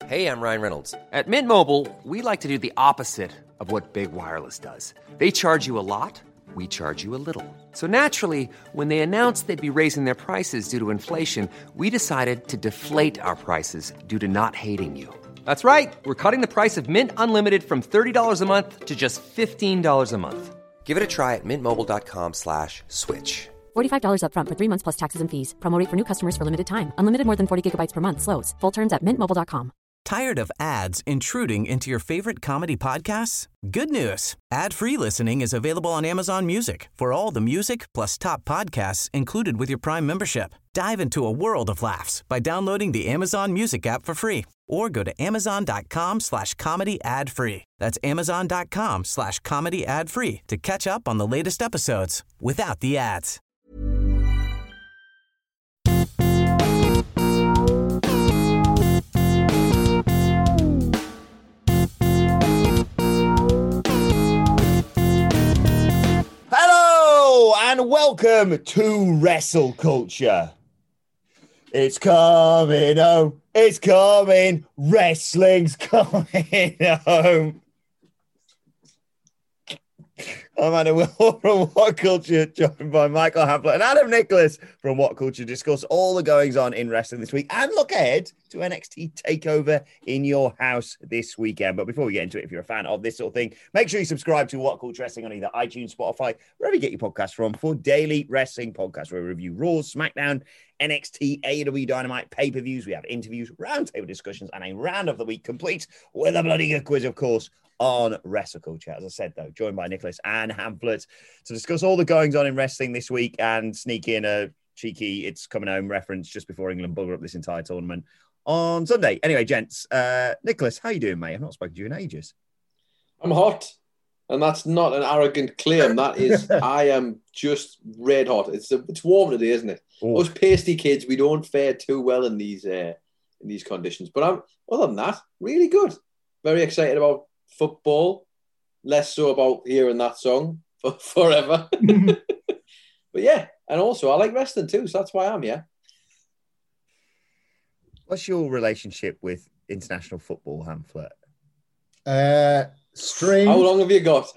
Hey, I'm Ryan Reynolds. At Mint Mobile, we like to do the opposite of what Big Wireless does. They charge you a lot, we charge you a little. So naturally, when they announced they'd be raising their prices due to inflation, we decided to deflate our prices due to not hating you. That's right. We're cutting the price of Mint Unlimited from $30 a month to just $15 a month. Give it a try at mintmobile.com/switch. $45 up front for 3 months plus taxes and fees. Promo rate for new customers for limited time. Unlimited more than 40 gigabytes per month. Slows full terms at mintmobile.com. Tired of ads intruding into your favorite comedy podcasts? Good news. Ad-free listening is available on Amazon Music for all the music plus top podcasts included with your Prime membership. Dive into a world of laughs by downloading the Amazon Music app for free or go to amazon.com/comedy ad-free. That's amazon.com/comedy ad-free to catch up on the latest episodes without the ads. Hello and welcome to Wrestle Culture. It's coming home. It's coming. Wrestling's coming home. I'm Adam Will from What Culture, joined by Michael Hamflett and Adam Nicholas from What Culture, to discuss all the goings on in wrestling this week and look ahead to NXT TakeOver in your house this weekend. But before we get into it, if you're a fan of this sort of thing, make sure you subscribe to What Culture Wrestling on either iTunes, Spotify, wherever you get your podcasts from, for daily wrestling podcasts where we review Raw, SmackDown, NXT, AEW Dynamite, pay-per-views. We have interviews, roundtable discussions, and a round of the week complete with a bloody good quiz, of course, on Wrestle Culture. As I said, though, joined by Nicholas and Hamflett to discuss all the goings on in wrestling this week and sneak in a cheeky "It's Coming Home" reference just before England bugger up this entire tournament on Sunday. Anyway, gents, Nicholas, how you doing, mate? I've not spoken to you in ages. I'm hot, and that's not an arrogant claim. That is, I am just red hot. It's warm today, isn't it? Oh. Us pasty kids, we don't fare too well in these conditions. But I'm, other than that, really good. Very excited about football, less so about hearing that song for forever. But yeah, and also I like wrestling too, so that's why I'm here. What's your relationship with international football, Hamflett? Strained. How long have you got?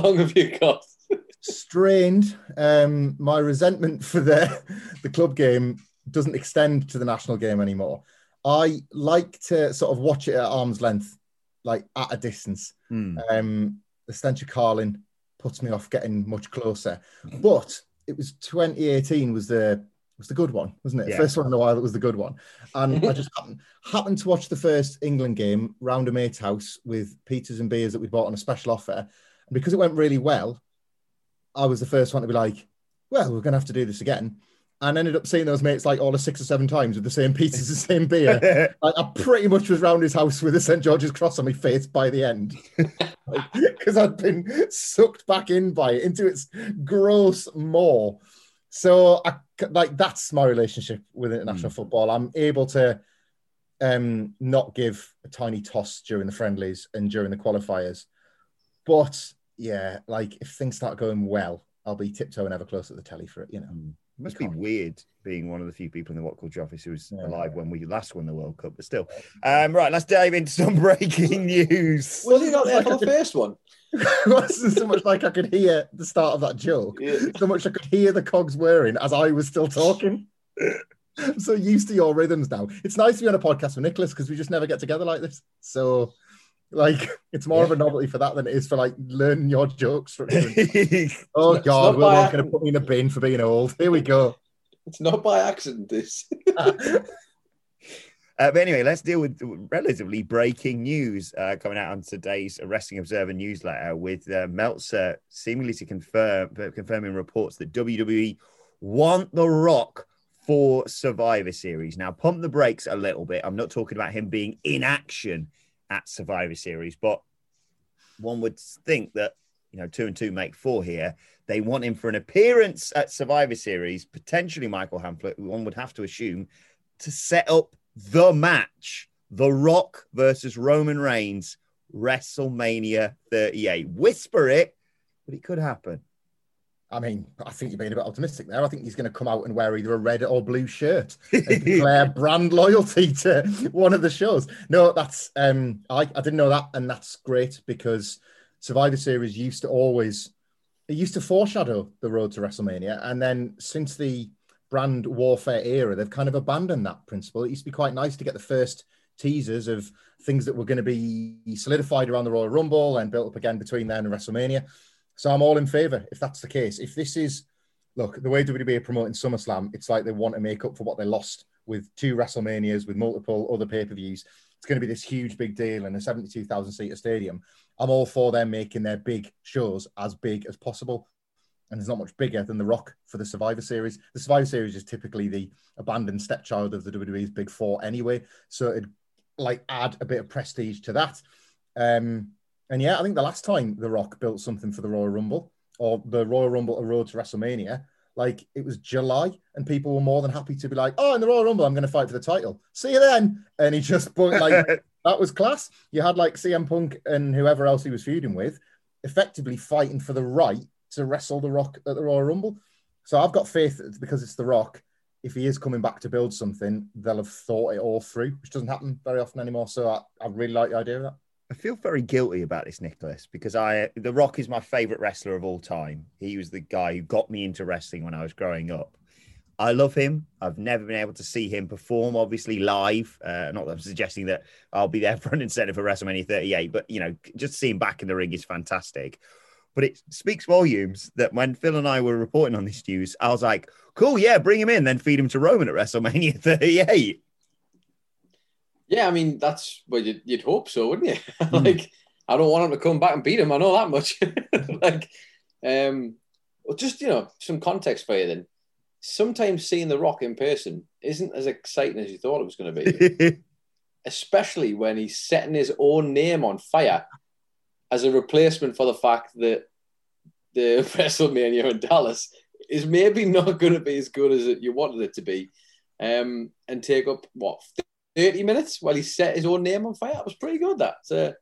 Strained. My resentment for the club game doesn't extend to the national game anymore. I like to sort of watch it at arm's length, like at a distance. The stench of Carling puts me off getting much closer. But it was 2018 was the good one, wasn't it? Yeah. First one in a while, it was the good one. And I just happened to watch the first England game round a mate's house with pizzas and beers that we bought on a special offer. And because it went really well, I was the first one to be like, well, we're going to have to do this again. And ended up seeing those mates like all the 6 or 7 times with the same pizzas, the same beer. Like, I pretty much was round his house with a St. George's cross on my face by the end. Because I'd been sucked back in by it, into its gross maw. So that's my relationship with international football. I'm able to not give a tiny toss during the friendlies and during the qualifiers. But yeah, like if things start going well, I'll be tiptoeing ever close at the telly for it, you know. It must be weird being one of the few people in the What Culture office who was alive when we last won the World Cup, but still. Right, let's dive into some breaking news. Was he not there for the first one? It wasn't so much like I could hear the start of that joke, so much I could hear the cogs whirring as I was still talking. I'm so used to your rhythms now. It's nice to be on a podcast with Nicholas because we just never get together like this. So, like, it's more of a novelty for that than it is for, like, learning your jokes. Oh, God, we're all going to put me in a bin for being old. Here we go. It's not by accident, this. But anyway, let's deal with relatively breaking news coming out on today's Wrestling Observer newsletter with Meltzer seemingly confirming reports that WWE want The Rock for Survivor Series. Now, pump the brakes a little bit. I'm not talking about him being in action at Survivor Series, but one would think that, 2 and 2 make 4 here. They want him for an appearance at Survivor Series, potentially Michael Hamflett, who one would have to assume, to set up the match, The Rock versus Roman Reigns, WrestleMania 38. Whisper it, but it could happen. I mean, I think you're being a bit optimistic there. I think he's going to come out and wear either a red or blue shirt and declare brand loyalty to one of the shows. No, that's I didn't know that, and that's great because Survivor Series used to foreshadow the road to WrestleMania, and then since the brand warfare era, they've kind of abandoned that principle. It used to be quite nice to get the first teasers of things that were going to be solidified around the Royal Rumble and built up again between then and WrestleMania. So I'm all in favour if that's the case. If this is, look, the way WWE are promoting SummerSlam, it's like they want to make up for what they lost with 2 WrestleManias, with multiple other pay-per-views. It's going to be this huge big deal in a 72,000-seater stadium. I'm all for them making their big shows as big as possible. And there's not much bigger than The Rock for the Survivor Series. The Survivor Series is typically the abandoned stepchild of the WWE's Big Four anyway. So it'd like add a bit of prestige to that. And yeah, I think the last time The Rock built something for the Royal Rumble, or the Royal Rumble a road to WrestleMania, like it was July, and people were more than happy to be like, oh, in the Royal Rumble, I'm going to fight for the title. See you then. And he just, like, that was class. You had like CM Punk and whoever else he was feuding with effectively fighting for the right to wrestle The Rock at the Royal Rumble. So I've got faith that because it's The Rock, if he is coming back to build something, they'll have thought it all through, which doesn't happen very often anymore. So I really like the idea of that. I feel very guilty about this, Nicholas, because The Rock is my favorite wrestler of all time. He was the guy who got me into wrestling when I was growing up. I love him. I've never been able to see him perform, obviously, live. Not that I'm suggesting that I'll be there front and center for WrestleMania 38, but, you know, just seeing him back in the ring is fantastic. But it speaks volumes that when Phil and I were reporting on this news, I was like, cool, yeah, bring him in, then feed him to Roman at WrestleMania 38. Yeah, I mean, that's what you'd hope so, wouldn't you? Like, I don't want him to come back and beat him. I know that much. Like, well, just, you know, some context for you then. Sometimes seeing The Rock in person isn't as exciting as you thought it was going to be. Especially when he's setting his own name on fire as a replacement for the fact that the WrestleMania in Dallas is maybe not going to be as good as you wanted it to be, and take up, 30 minutes while he set his own name on fire. That was pretty good, that.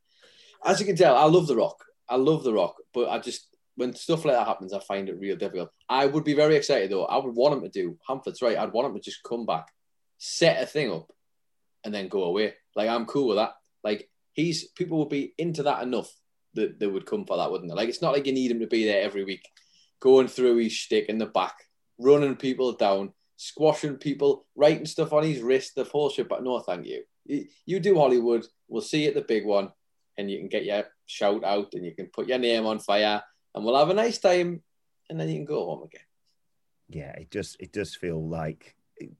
As you can tell, I love The Rock. But I just, when stuff like that happens, I find it real difficult. I would be very excited, though. I would want him to do, Hamflett's right, I'd want him to just come back, set a thing up, and then go away. Like, I'm cool with that. Like, people would be into that enough that they would come for that, wouldn't they? Like, it's not like you need him to be there every week, going through his shtick in the back, running people down, squashing people, writing stuff on his wrist, the whole shit. But no, thank you. You do Hollywood. We'll see you at the big one, and you can get your shout out, and you can put your name on fire, and we'll have a nice time, and then you can go home again. Yeah, it does feel like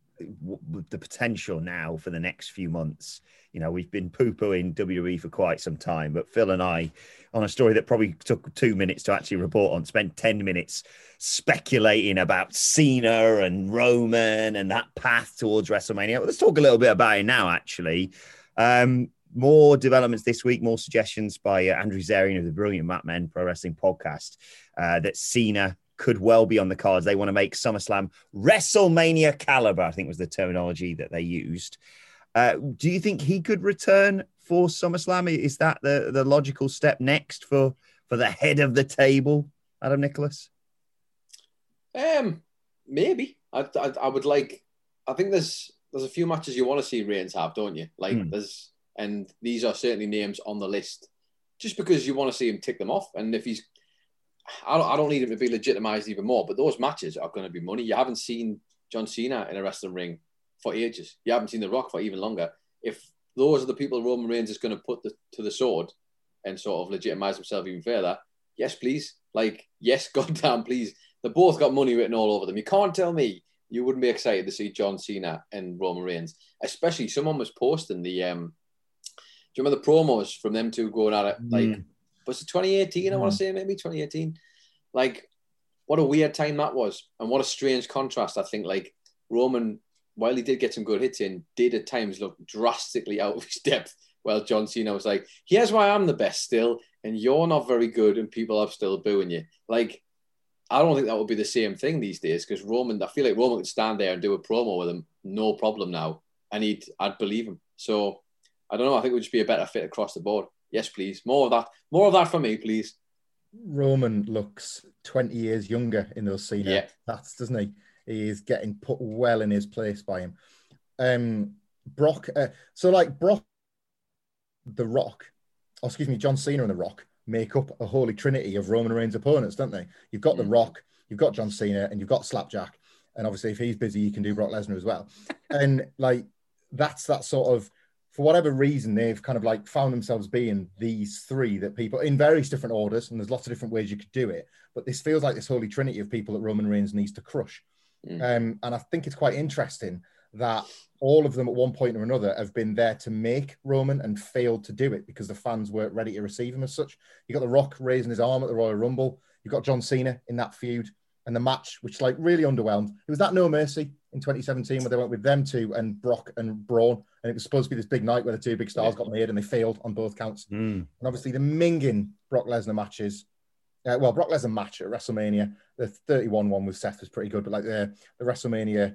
the potential now for the next few months. You know, we've been poo-pooing WWE for quite some time, but Phil and I, on a story that probably took 2 minutes to actually report on, spent 10 minutes speculating about Cena and Roman and that path towards WrestleMania. Let's talk a little bit about it now, actually. More developments this week, more suggestions by Andrew Zarian of the Brilliant Mat Men Pro Wrestling Podcast that Cena could well be on the cards. They want to make SummerSlam WrestleMania caliber, I think was the terminology that they used. Do you think he could return for SummerSlam? Is that the logical step next for the head of the table, Adam Nicholas? Maybe. I would like. I think there's a few matches you want to see Reigns have, don't you? Like and these are certainly names on the list, just because you want to see him tick them off. And if he's, I don't need him to be legitimized even more. But those matches are going to be money. You haven't seen John Cena in a wrestling ring for ages. You haven't seen The Rock for even longer. If those are the people Roman Reigns is going to put to the sword and sort of legitimize himself even further, yes, please. Like, yes, goddamn, please. They both got money written all over them. You can't tell me you wouldn't be excited to see John Cena and Roman Reigns. Especially someone was posting the, do you remember the promos from them two going at it? Like, was it 2018? I want to say maybe 2018. Like, what a weird time that was. And what a strange contrast. I think, like, Roman, while he did get some good hits in, did at times look drastically out of his depth. While John Cena was like, here's why I'm the best still, and you're not very good, and people are still booing you. Like, I don't think that would be the same thing these days, because Roman, I feel like Roman could stand there and do a promo with him, no problem now, and I'd believe him. So, I don't know, I think it would just be a better fit across the board. Yes, please. More of that for me, please. Roman looks 20 years younger in those senior stats, doesn't he? He is getting put well in his place by him. Brock, Brock, The Rock, John Cena and The Rock make up a holy trinity of Roman Reigns' opponents, don't they? You've got The Rock, you've got John Cena, and you've got Slapjack. And obviously, if he's busy, you can do Brock Lesnar as well. And like, that's that sort of, for whatever reason, they've kind of like found themselves being these three that people in various different orders, and there's lots of different ways you could do it. But this feels like this holy trinity of people that Roman Reigns needs to crush. And I think it's quite interesting that all of them at one point or another have been there to make Roman and failed to do it because the fans weren't ready to receive him as such. You got The Rock raising his arm at the Royal Rumble. You got John Cena in that feud and the match, which like really underwhelmed. It was that No Mercy in 2017 where they went with them two and Brock and Braun, and it was supposed to be this big night where the two big stars got made and they failed on both counts. And obviously the minging Brock Lesnar matches. Brock Lesnar match at WrestleMania, the 31 one with Seth was pretty good, but like the WrestleMania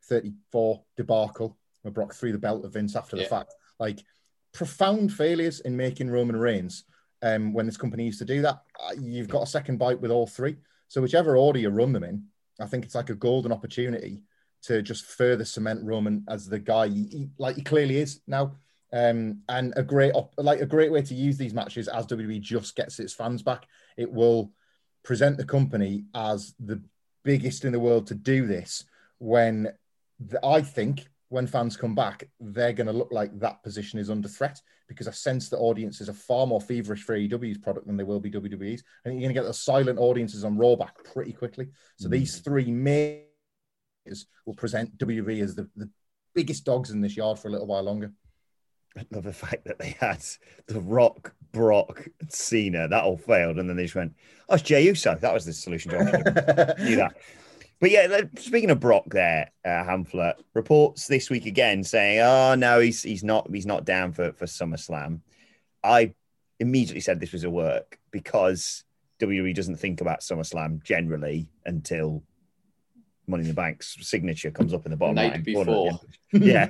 34 debacle where Brock threw the belt at Vince after the fact, like profound failures in making Roman Reigns. When this company used to do that, you've got a second bite with all three. So whichever order you run them in, I think it's like a golden opportunity to just further cement Roman as the guy he clearly is now. And a great way to use these matches as WWE just gets its fans back. It will present the company as the biggest in the world to do this when I think when fans come back, they're going to look like that position is under threat because I sense the audiences are far more feverish for AEW's product than they will be WWE's. I think you're going to get the silent audiences on Raw back pretty quickly. So these three majors will present WWE as the biggest dogs in this yard for a little while longer. I love the fact that they had The Rock, Brock, Cena. That all failed. And then they just went, oh, it's Jey Uso. That was the solution to it. Knew that. But yeah, speaking of Brock there, Hamflet, reports this week again saying, oh, no, he's not down for SummerSlam. I immediately said this was a work because WWE doesn't think about SummerSlam generally until Money in the Bank's signature comes up in the bottom night line. Before. Yeah.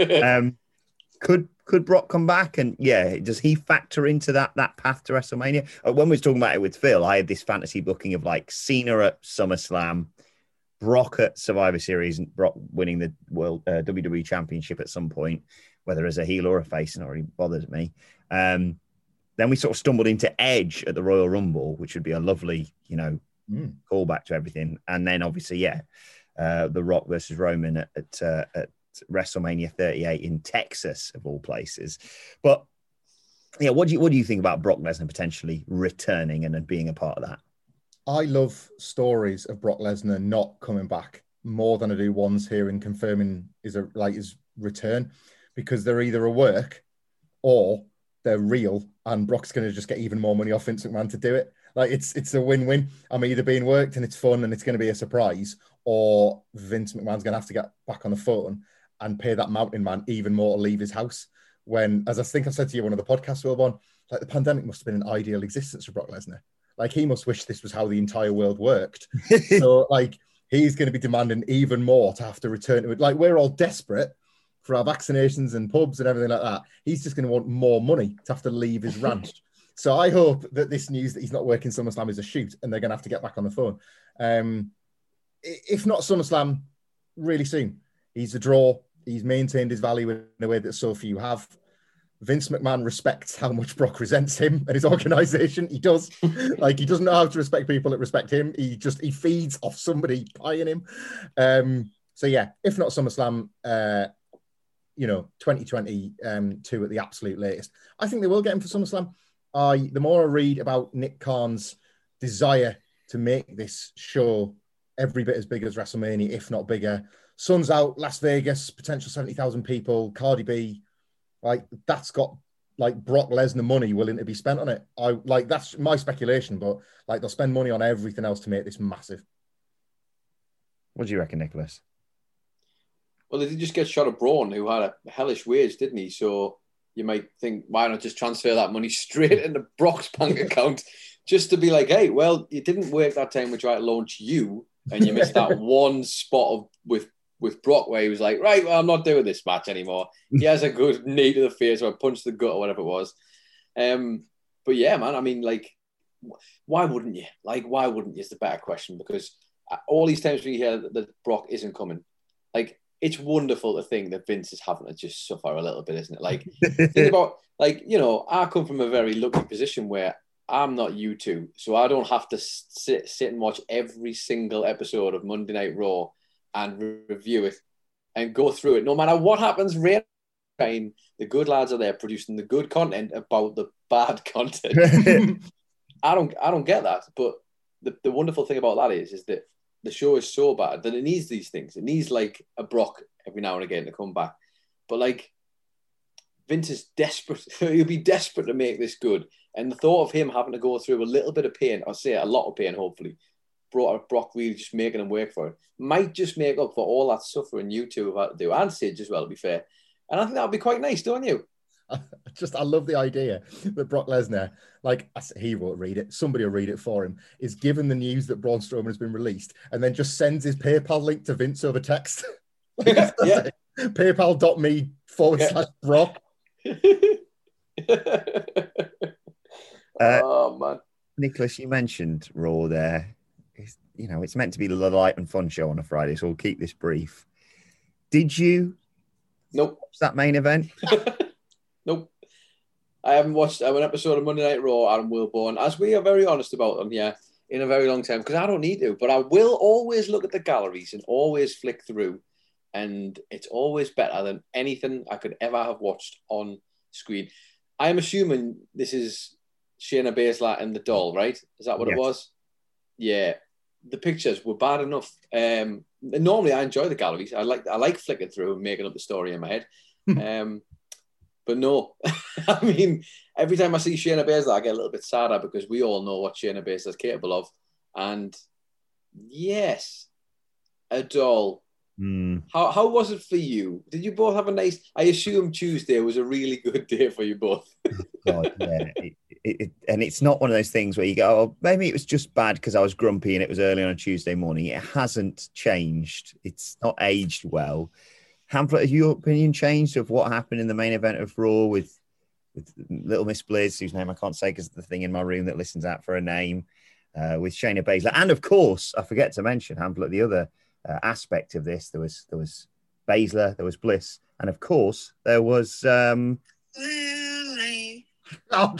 Could Brock come back? And yeah, does he factor into that path to WrestleMania? When we were talking about it with Phil, I had this fantasy booking of like Cena at SummerSlam, Brock at Survivor Series, and Brock winning the World WWE Championship at some point, whether as a heel or a face, not really bothers me. Then we sort of stumbled into Edge at the Royal Rumble, which would be a lovely, callback to everything. And then obviously, The Rock versus Roman at WrestleMania 38 in Texas, of all places. But yeah, what do you think about Brock Lesnar potentially returning and being a part of that? I love stories of Brock Lesnar not coming back more than I do ones hearing confirming his return, because they're either a work or they're real, and Brock's going to just get even more money off Vince McMahon to do it. Like it's a win-win. I'm either being worked and it's fun and it's going to be a surprise, or Vince McMahon's going to have to get back on the phone and pay that mountain man even more to leave his house. When, as I think I said to you, one of the podcasts we were on, like the pandemic must have been an ideal existence for Brock Lesnar. Like he must wish this was how the entire world worked. So like he's going to be demanding even more to have to return to it. Like we're all desperate for our vaccinations and pubs and everything like that. He's just going to want more money to have to leave his ranch. So I hope that this news that he's not working SummerSlam is a shoot and they're going to have to get back on the phone. If not SummerSlam, really soon. He's a draw. He's maintained his value in a way that so few have. Vince McMahon respects how much Brock resents him and his organization. He does. Like, he doesn't know how to respect people that respect him. He feeds off somebody pieing him. So yeah, if not SummerSlam, 2022 at the absolute latest. I think they will get him for SummerSlam. The more I read about Nick Khan's desire to make this show every bit as big as WrestleMania, if not bigger. Sun's out, Las Vegas, potential 70,000 people, Cardi B, like that's got like Brock Lesnar money willing to be spent on it. That's my speculation, but like they'll spend money on everything else to make this massive. What do you reckon, Nicholas? Well, they did just get shot of Braun, who had a hellish wage, didn't he? So you might think, why not just transfer that money straight into Brock's bank account just to be like, hey, well, it didn't work that time we tried to launch you and you missed that one spot with Brock where he was like, right, well, I'm not doing this match anymore. He has a good knee to the face or a punch to the gut or whatever it was. But yeah, man, I mean, like why wouldn't you? Like, why wouldn't you is the better question, because all these times we hear that Brock isn't coming, like, it's wonderful to think that Vince is having to just suffer a little bit, isn't it? Like, think about, like, you know, I come from a very lucky position where I'm not you two, so I don't have to sit and watch every single episode of Monday Night Raw and review it and go through it. No matter what happens, the good lads are there producing the good content about the bad content. I don't get that, but the wonderful thing about that is that the show is so bad that it needs these things. It needs like a Brock every now and again to come back. But like, Vince is desperate. He'll be desperate to make this good. And the thought of him having to go through a little bit of pain, I'll say a lot of pain, hopefully, Brock really just making him work for it, might just make up for all that suffering you two have had to do, and Sid as well, to be fair. And I think that would be quite nice, don't you? I love the idea that Brock Lesnar, like, he won't read it, somebody will read it for him, is given the news that Braun Strowman has been released and then just sends his PayPal link to Vince over text. Like, yeah. PayPal.me/Brock. Oh, man. Nicholas, you mentioned Raw there. It's meant to be the light and fun show on a Friday, so we'll keep this brief. Did you Nope. watch that main event? Nope. I haven't watched an episode of Monday Night Raw, Adam Wilborn, as we are very honest about them, in a very long time, because I don't need to, but I will always look at the galleries and always flick through, and it's always better than anything I could ever have watched on screen. I am assuming this is Shayna Baszler and the doll, right? Is that what it was? Yeah. The pictures were bad enough. Normally, I enjoy the galleries. I like flicking through and making up the story in my head. But no, I mean, every time I see Shayna Baszler, I get a little bit sadder because we all know what Shayna Baszler is capable of. And yes, a doll. How was it for you? Did you both have a nice... I assume Tuesday was a really good day for you both. God, yeah. And it's not one of those things where you go, oh, maybe it was just bad because I was grumpy and it was early on a Tuesday morning. It hasn't changed. It's not aged well. Hamlet, has your opinion changed of what happened in the main event of Raw with Little Miss Bliss, whose name I can't say because of the thing in my room that listens out for a name, with Shayna Baszler, and of course, I forget to mention, Hamlet, the other aspect of this, there was Baszler, there was Bliss, and of course there was Lily. God.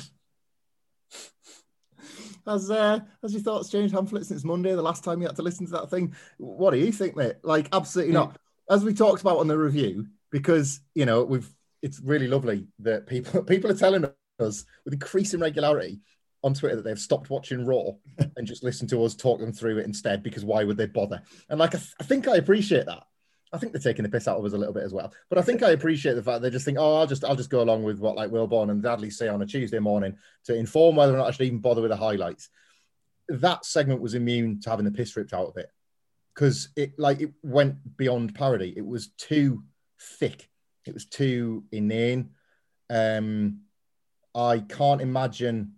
Has your thoughts changed, Hamlet, since Monday, the last time you had to listen to that thing? What do you think, mate? Like, absolutely not. As we talked about on the review, because, it's really lovely that people are telling us with increasing regularity on Twitter that they've stopped watching Raw and just listen to us talk them through it instead, because why would they bother? And like, I think I appreciate that. I think they're taking the piss out of us a little bit as well. But I think I appreciate the fact they just think, oh, I'll just go along with what like Wilborn and Dudley say on a Tuesday morning to inform whether or not I should even bother with the highlights. That segment was immune to having the piss ripped out of it because it went beyond parody. It was too thick. It was too inane. I can't imagine.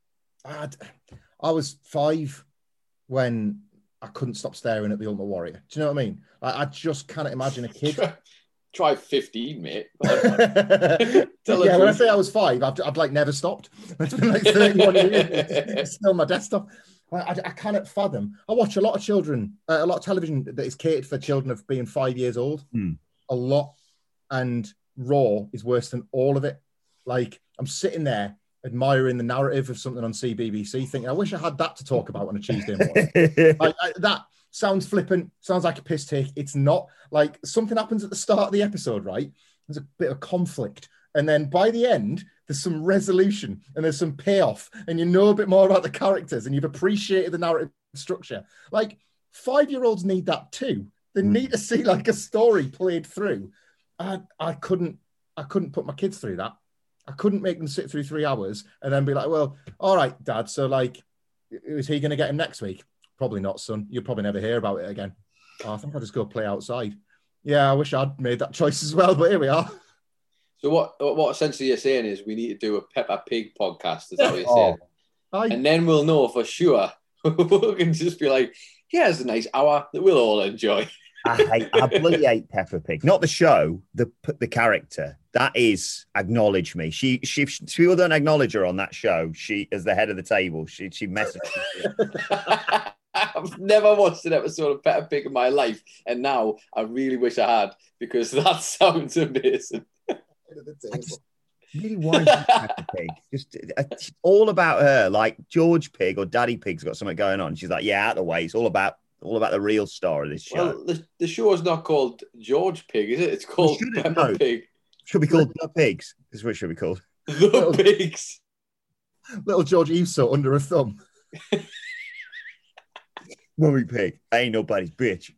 I was 5 when I couldn't stop staring at The Ultimate Warrior. Do you know what I mean? I just can't imagine a kid. Try 15, mate. Yeah, when I say I was 5, I'd like never stopped. It's been like 31 years. It's still on my desktop. I cannot fathom. I watch a lot of television that is catered for children of being 5 years old. A lot. And Raw is worse than all of it. Like, I'm sitting there admiring the narrative of something on CBBC, thinking, I wish I had that to talk about on a Tuesday morning. That sounds flippant, sounds like a piss take. It's not. Like, something happens at the start of the episode, right? There's a bit of conflict. And then by the end, there's some resolution and there's some payoff, and you know a bit more about the characters and you've appreciated the narrative structure. Like, 5-year-olds need that too. They need to see like a story played through. I couldn't put my kids through that. I couldn't make them sit through 3 hours and then be like, well, all right, Dad. So, like, is he going to get him next week? Probably not, son. You'll probably never hear about it again. Oh, I think I'll just go play outside. Yeah, I wish I'd made that choice as well, but here we are. So what essentially you're saying is we need to do a Peppa Pig podcast. Is that what you're saying? And then we'll know for sure. We can just be like, here's a nice hour that we'll all enjoy. I bloody hate Peppa Pig. Not the show, the character. That is, acknowledge me. She people don't acknowledge her on that show. She, as the head of the table, she messes. I've never watched an episode of Peppa Pig in my life, and now I really wish I had, because that sounds amazing. Really why Peppa Pig? Just it's all about her. Like George Pig or Daddy Pig's got something going on. She's like, yeah, out of the way. It's all about the real star of this show. Well, the show is not called George Pig, is it? It's called Peppa Pig. Should be called The Pigs. This is what it should be called. The Pigs. Little George Eveso under a thumb. Mummy Pig. Ain't nobody's bitch.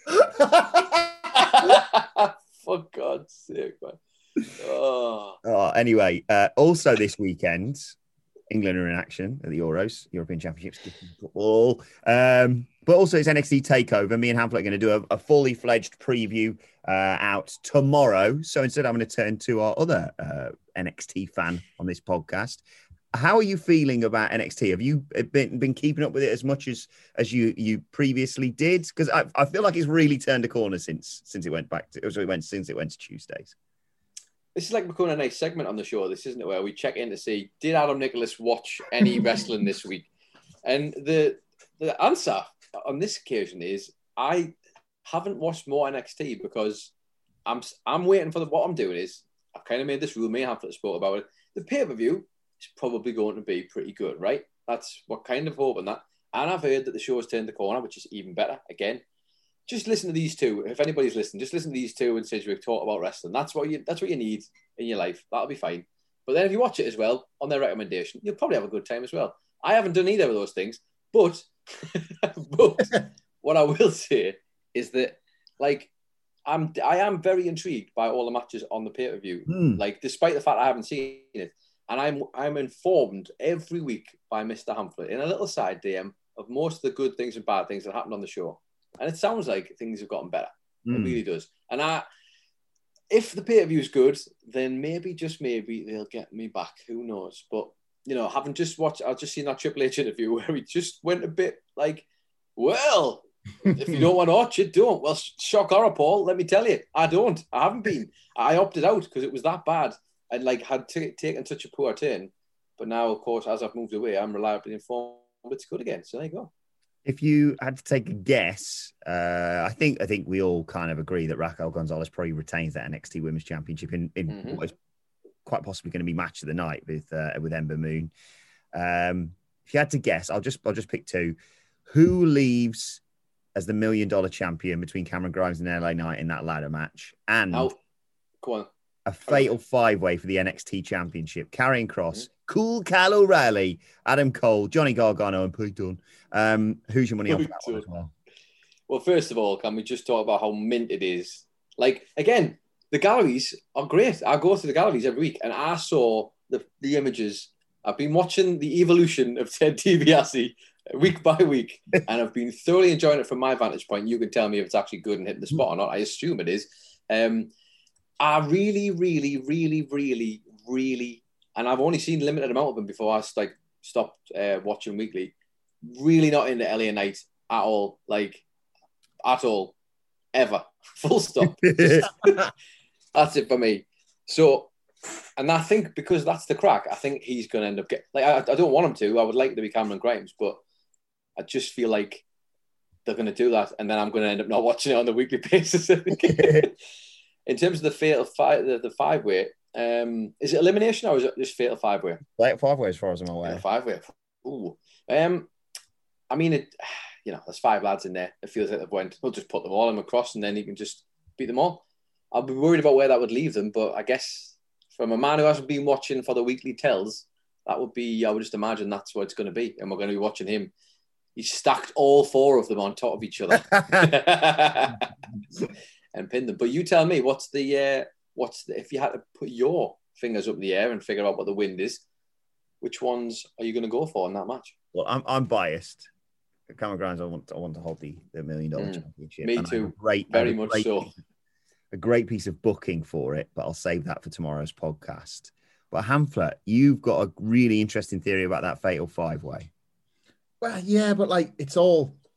For God's sake, man. Oh. Anyway, also this weekend, England are in action at the Euros, European Championships, football. But also it's NXT TakeOver. Me and Hamlet are going to do a fully fledged preview out tomorrow. So instead, I'm going to turn to our other NXT fan on this podcast. How are you feeling about NXT? Have you been keeping up with it as much as you previously did? Because I feel like it's really turned a corner since it went to Tuesdays. This is like becoming a nice segment on the show, this, isn't it? Where we check in to see, did Adam Nicholas watch any wrestling this week? And the answer on this occasion is I haven't watched more NXT because I'm waiting for what I'm doing is I've kind of made this rule. Me and Hamlet spoke about it. The pay-per-view is probably going to be pretty good, right? That's what kind of hoping that. And I've heard that the show has turned the corner, which is even better. Again, just listen to these two. If anybody's listening, just listen to these two and Sidgwick talk about wrestling. That's what you need in your life. That'll be fine. But then if you watch it as well on their recommendation, you'll probably have a good time as well. I haven't done either of those things, but what I will say is that I am very intrigued by all the matches on the pay-per-view. Like, despite the fact I haven't seen it, and I'm informed every week by Mr. Hamlet in a little side DM of most of the good things and bad things that happened on the show. And it sounds like things have gotten better. It really does. And if the pay-per-view is good, then maybe, just maybe, they'll get me back. Who knows? But, having just watched, I've just seen that Triple H interview where he just went a bit like, well, if you don't want to watch it, don't. Well, shock horror, Paul, let me tell you, I don't. I haven't been. I opted out because it was that bad and had taken such a poor turn. But now, of course, as I've moved away, I'm reliably informed it's good again. So there you go. If you had to take a guess, I think we all kind of agree that Raquel Gonzalez probably retains that NXT Women's Championship in what is quite possibly going to be match of the night with Ember Moon. If you had to guess, I'll just pick two. Who leaves as the $1 million champion between Cameron Grimes and LA Knight in that ladder match? And go on. A fatal five-way for the NXT Championship. Karrion Kross, Cool Kyle O'Reilly, Adam Cole, Johnny Gargano, and Pete Dunne. Who's your money on for that one as well? Well, first of all, can we just talk about how mint it is? Again, the galleries are great. I go to the galleries every week, and I saw the images. I've been watching the evolution of Ted DiBiase week by week, and I've been thoroughly enjoying it from my vantage point. You can tell me if it's actually good and hitting the spot or not. I assume it is. I really, really, really, really, really, and I've only seen a limited amount of them before I stopped watching weekly. Really not into LA Knight at all, at all, ever. Full stop. That's it for me. So, and I think because that's the crack, I think he's going to end up getting. I don't want him to. I would like it to be Cameron Grimes, but I just feel like they're going to do that, and then I'm going to end up not watching it on the weekly basis. In terms of the fatal the five-way, is it elimination or is it just fatal five-way? Fatal five-way, as far as I'm aware. Fatal five-way. Ooh. I mean, there's five lads in there. It feels like we'll just put them all in across and then you can just beat them all. I'll be worried about where that would leave them, but I guess from a man who hasn't been watching for the weekly tells, that would be, I would just imagine that's what it's going to be. And we're going to be watching him. He's stacked all four of them on top of each other. And pin them. But you tell me, what's the if you had to put your fingers up in the air and figure out what the wind is, which ones are you going to go for in that match? Well, I'm biased. Cameron Grimes, I want to hold the $1 million championship. Me too. Very much so. A great piece of booking for it, but I'll save that for tomorrow's podcast. But Hamlet, you've got a really interesting theory about that fatal five-way. Well, yeah, but it's all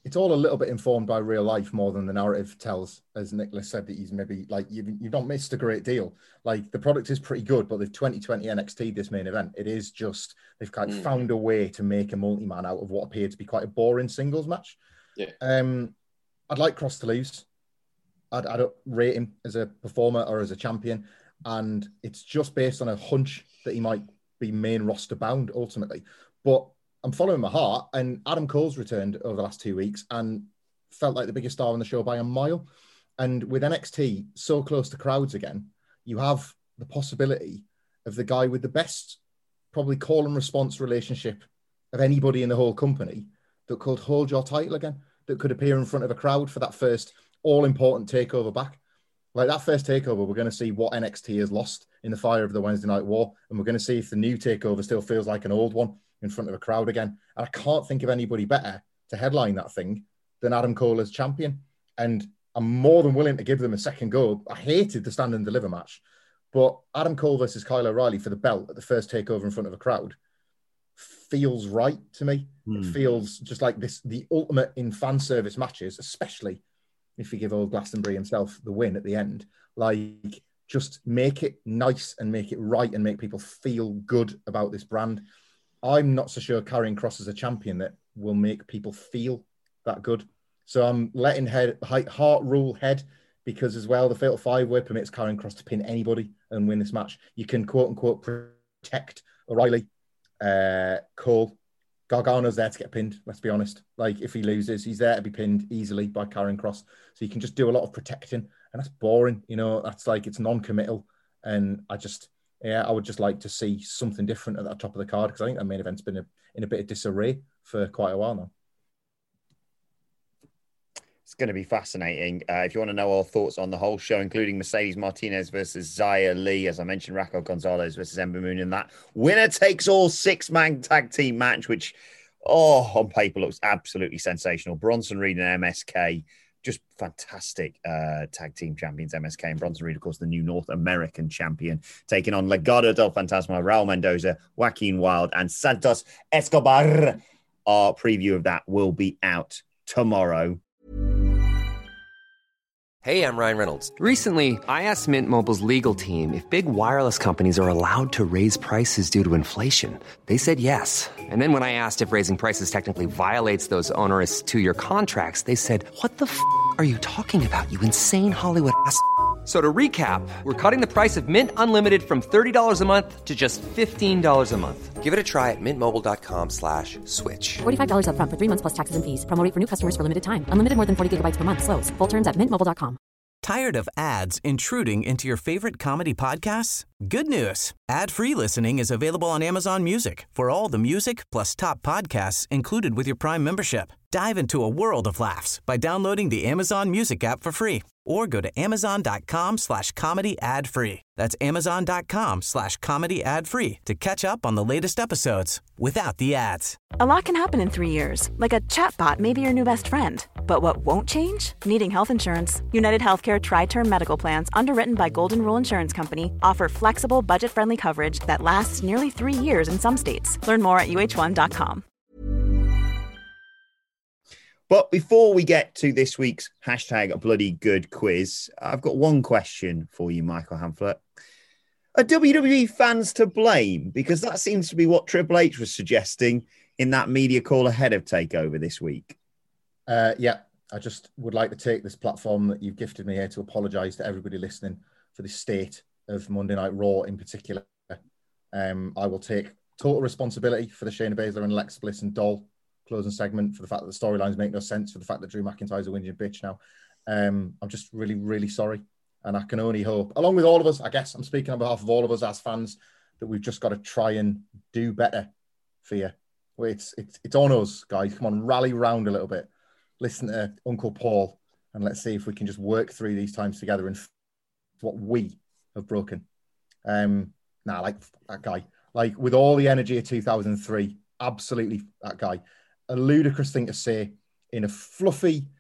it's all a little bit informed by real life more than the narrative tells. As Nicholas said, that he's maybe like, you've not missed a great deal. Like, the product is pretty good, but the 2020 NXT, this main event, it is just, they've kind of found a way to make a multi-man out of what appeared to be quite a boring singles match. Yeah. I'd like Cross to lose. I don't rate him as a performer or as a champion. And it's just based on a hunch that he might be main roster bound ultimately. But I'm following my heart, and Adam Cole's returned over the last 2 weeks and felt like the biggest star on the show by a mile. And with NXT so close to crowds again, you have the possibility of the guy with the best probably call and response relationship of anybody in the whole company that could hold your title again, that could appear in front of a crowd for that first all-important takeover back. Like, that first takeover, we're going to see what NXT has lost in the fire of the Wednesday Night War, and we're going to see if the new takeover still feels like an old one in front of a crowd again. And I can't think of anybody better to headline that thing than Adam Cole as champion. And I'm more than willing to give them a second go. I hated the stand and deliver match, but Adam Cole versus Kyle O'Reilly for the belt at the first takeover in front of a crowd feels right to me. It feels just like this, the ultimate in fan service matches, especially if you give old Glastonbury himself the win at the end. Like, just make it nice and make it right and make people feel good about this brand. I'm not so sure carrying Cross as a champion that will make people feel that good. So I'm letting heart rule head, because as well, the Fatal 5-way permits Karrion Kross to pin anybody and win this match. You can quote unquote protect O'Reilly, Cole. Gargano's there to get pinned, let's be honest. Like, if he loses, he's there to be pinned easily by Karrion Kross. So you can just do a lot of protecting, and that's boring. You know, that's like, it's non-committal. And I would just like to see something different at the top of the card, because I think that main event's been in a bit of disarray for quite a while now. It's going to be fascinating. If you want to know our thoughts on the whole show, including Mercedes Martinez versus Xia Li, as I mentioned, Raquel Gonzalez versus Ember Moon in that winner-takes-all six-man tag team match, which, on paper looks absolutely sensational. Bronson Reed and MSK, just fantastic tag team champions, MSK and Bronson Reed, of course, the new North American champion, taking on Legado del Fantasma, Raul Mendoza, Joaquin Wilde, and Santos Escobar. Our preview of that will be out tomorrow. Hey, I'm Ryan Reynolds. Recently, I asked Mint Mobile's legal team if big wireless companies are allowed to raise prices due to inflation. They said yes. And then when I asked if raising prices technically violates those onerous 2-year contracts, they said, "What the f*** are you talking about, you insane Hollywood ass?" So to recap, we're cutting the price of Mint Unlimited from $30 a month to just $15 a month. Give it a try at mintmobile.com/switch. $45 up front for 3 months plus taxes and fees. Promo rate for new customers for limited time. Unlimited more than 40 gigabytes per month. Slows full terms at mintmobile.com. Tired of ads intruding into your favorite comedy podcasts? Good news. Ad-free listening is available on Amazon Music for all the music plus top podcasts included with your Prime membership. Dive into a world of laughs by downloading the Amazon Music app for free, or go to amazon.com/comedy ad-free. That's amazon.com/comedy ad-free to catch up on the latest episodes without the ads. A lot can happen in 3 years, like a chatbot may be your new best friend. But what won't change? Needing health insurance. United Healthcare Tri-Term Medical Plans, underwritten by Golden Rule Insurance Company, offer flexible, budget-friendly coverage that lasts nearly 3 years in some states. Learn more at uh1.com. But before we get to this week's #BloodyGood quiz, I've got one question for you, Michael Hamflett. Are WWE fans to blame? Because that seems to be what Triple H was suggesting in that media call ahead of TakeOver this week. Yeah, I just would like to take this platform that you've gifted me here to apologise to everybody listening for the state of Monday Night Raw in particular. I will take total responsibility for the Shayna Baszler and Alexa Bliss and Doll closing segment, for the fact that the storylines make no sense, for the fact that Drew McIntyre's a whinging bitch now. I'm just really, really sorry. And I can only hope, along with all of us, I guess I'm speaking on behalf of all of us as fans, that we've just got to try and do better for you. It's on us, guys. Come on, rally round a little bit. Listen to Uncle Paul, and let's see if we can just work through these times together and what we have broken. Like that guy. Like, with all the energy of 2003, absolutely that guy. A ludicrous thing to say in a fluffy,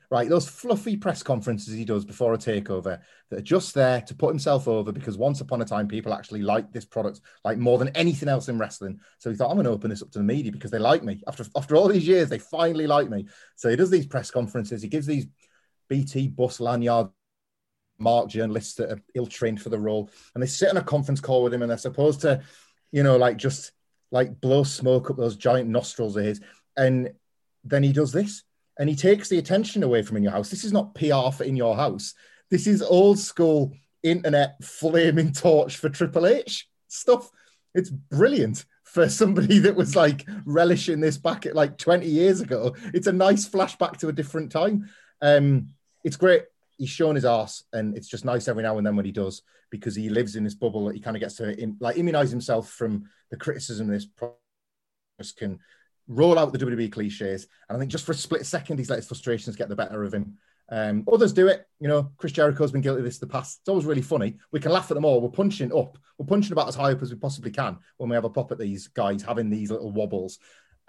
right? Those fluffy press conferences he does before a takeover that are just there to put himself over because once upon a time, people actually liked this product like more than anything else in wrestling. So he thought, I'm going to open this up to the media because they like me. After all these years, they finally like me. So he does these press conferences. He gives these BT bus lanyard mark journalists that are ill-trained for the role. And they sit on a conference call with him and they're supposed to, just blow smoke up those giant nostrils of his. And then he does this. And he takes the attention away from In Your House. This is not PR for In Your House. This is old school internet flaming torch for Triple H stuff. It's brilliant for somebody that was relishing this back at 20 years ago. It's a nice flashback to a different time. It's great. He's shown his arse, and it's just nice every now and then when he does, because he lives in this bubble that he kind of gets to immunize himself from the criticism of this product, can roll out the WWE cliches. And I think just for a split second, he's let his frustrations get the better of him. Others do it. Chris Jericho's been guilty of this in the past. It's always really funny. We can laugh at them all. We're punching up. We're punching about as high up as we possibly can when we have a pop at these guys having these little wobbles.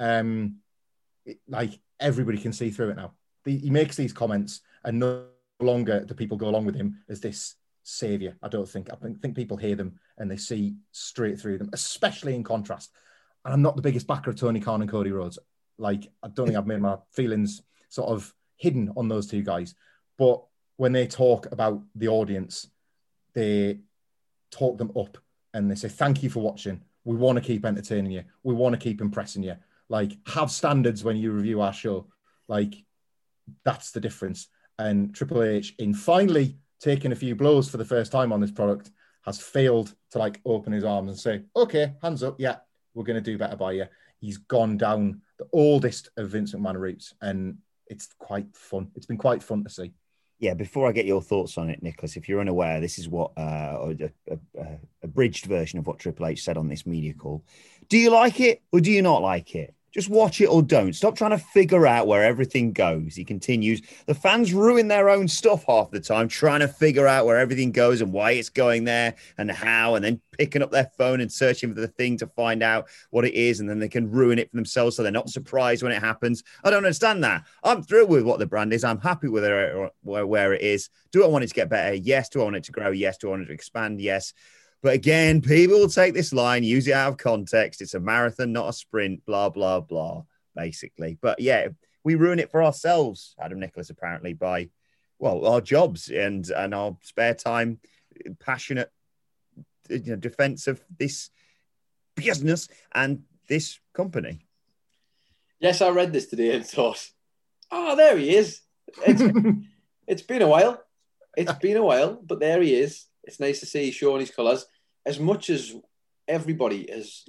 Everybody can see through it now. He makes these comments, and no longer do people go along with him as this savior. I think people hear them and they see straight through them, especially in contrast. And I'm not the biggest backer of Tony Khan and Cody Rhodes. I don't think I've made my feelings sort of hidden on those two guys. But when they talk about the audience, they talk them up and they say, thank you for watching. We want to keep entertaining you. We want to keep impressing you. Have standards when you review our show. That's the difference. And Triple H, in finally taking a few blows for the first time on this product, has failed to open his arms and say, okay, hands up. Yeah, we're going to do better by you. He's gone down the oldest of Vince McMahon routes, and it's quite fun. It's been quite fun to see. Yeah, before I get your thoughts on it, Nicholas, if you're unaware, this is what a abridged version of what Triple H said on this media call. Do you like it or do you not like it? Just watch it or don't. Stop trying to figure out where everything goes. He continues, the fans ruin their own stuff half the time, trying to figure out where everything goes and why it's going there and how, and then picking up their phone and searching for the thing to find out what it is, and then they can ruin it for themselves so they're not surprised when it happens. I don't understand that. I'm thrilled with what the brand is. I'm happy with it, where it is. Do I want it to get better? Yes. Do I want it to grow? Yes. Do I want it to expand? Yes. But again, people will take this line, use it out of context. It's a marathon, not a sprint, blah, blah, blah, basically. But yeah, we ruin it for ourselves, Adam Nicholas, apparently, by, our jobs and our spare time, passionate defense of this business and this company. Yes, I read this today and thought, oh, there he is. It's been a while. It's been a while, but there he is. It's nice to see he's showing his colours. As much as everybody is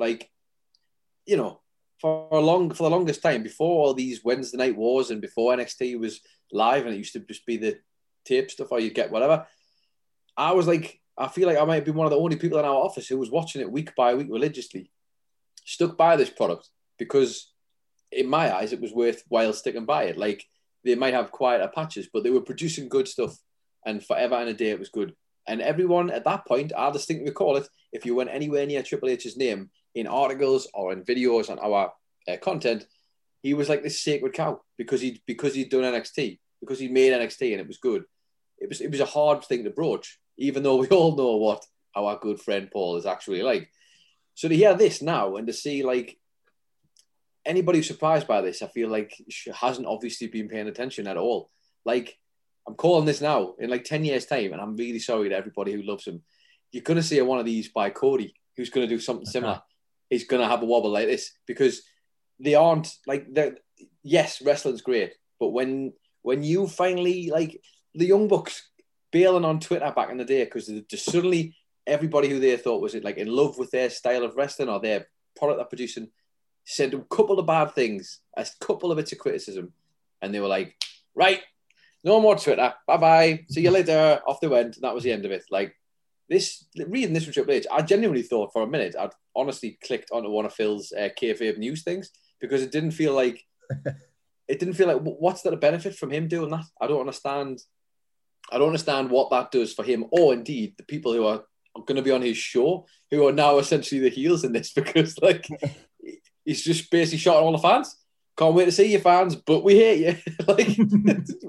for the longest time, before all these Wednesday night wars and before NXT was live and it used to just be the tape stuff or you get whatever, I feel like I might be one of the only people in our office who was watching it week by week religiously, stuck by this product because in my eyes it was worthwhile sticking by it. They might have quieter patches, but they were producing good stuff, and forever and a day it was good. And everyone at that point, I distinctly recall it, if you went anywhere near Triple H's name in articles or in videos on our content, he was like this sacred cow because he'd done NXT, because he made NXT and it was good. It was a hard thing to broach, even though we all know what our good friend Paul is actually like. So to hear this now and to see anybody who's surprised by this, I feel like hasn't obviously been paying attention at all. I'm calling this now in 10 years' time, and I'm really sorry to everybody who loves him. You're going to see one of these by Cody, who's going to do something similar. He's going to have a wobble like this because they aren't yes, wrestling's great, but when you finally the Young Bucks bailing on Twitter back in the day because just suddenly everybody who they thought was in love with their style of wrestling or their product they're producing said a couple of bad things, a couple of bits of criticism, and they were like, right, no more Twitter. Bye-bye. See you later. Off they went. And that was the end of it. Reading this from Triple H, I genuinely thought for a minute, I'd honestly clicked onto one of Phil's kayfabe news things because it didn't feel like, what's the benefit from him doing that? I don't understand what that does for him, or indeed the people who are going to be on his show, who are now essentially the heels in this, because he's just basically shot all the fans. Can't wait to see you, fans, but we hate you.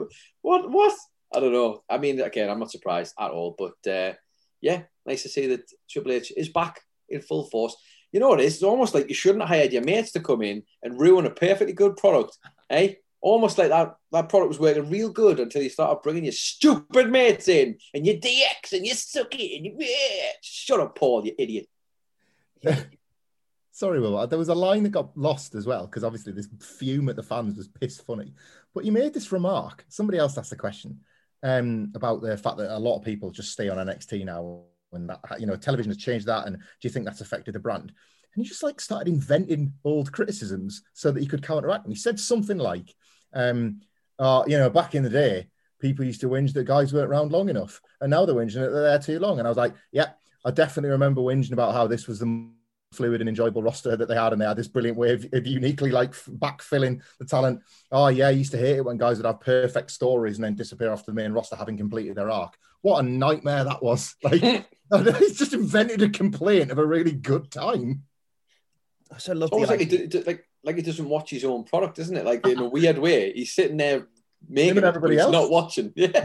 What? I don't know. I mean, again, I'm not surprised at all. But yeah, nice to see that Triple H is back in full force. You know what it is? It's almost like you shouldn't have hired your mates to come in and ruin a perfectly good product, eh? Almost like that product was working real good until you started bringing your stupid mates in and your DX and your Suki and shut up, Paul, you idiot. Sorry, Will. There was a line that got lost as well because obviously this fume at the fans was piss funny. But you made this remark. Somebody else asked the question about the fact that a lot of people just stay on NXT now, and that, you know, television has changed that. And do you think that's affected the brand? And he just like started inventing old criticisms so that he could counteract them. He said something like, you know, back in the day, people used to whinge that guys weren't around long enough, and now they're whinging that they're there too long. And I was like, yeah, I definitely remember whinging about how this was the fluid and enjoyable roster that they had, and they had this brilliant way of uniquely like backfilling the talent. Oh yeah, I used to hate it when guys would have perfect stories and then disappear off the main roster having completed their arc. What a nightmare that was. Like, he's just invented a complaint of a really good time. I so love the like he doesn't watch his own product, isn't it? Like in a weird way, he's sitting there making it, everybody else not watching. Yeah.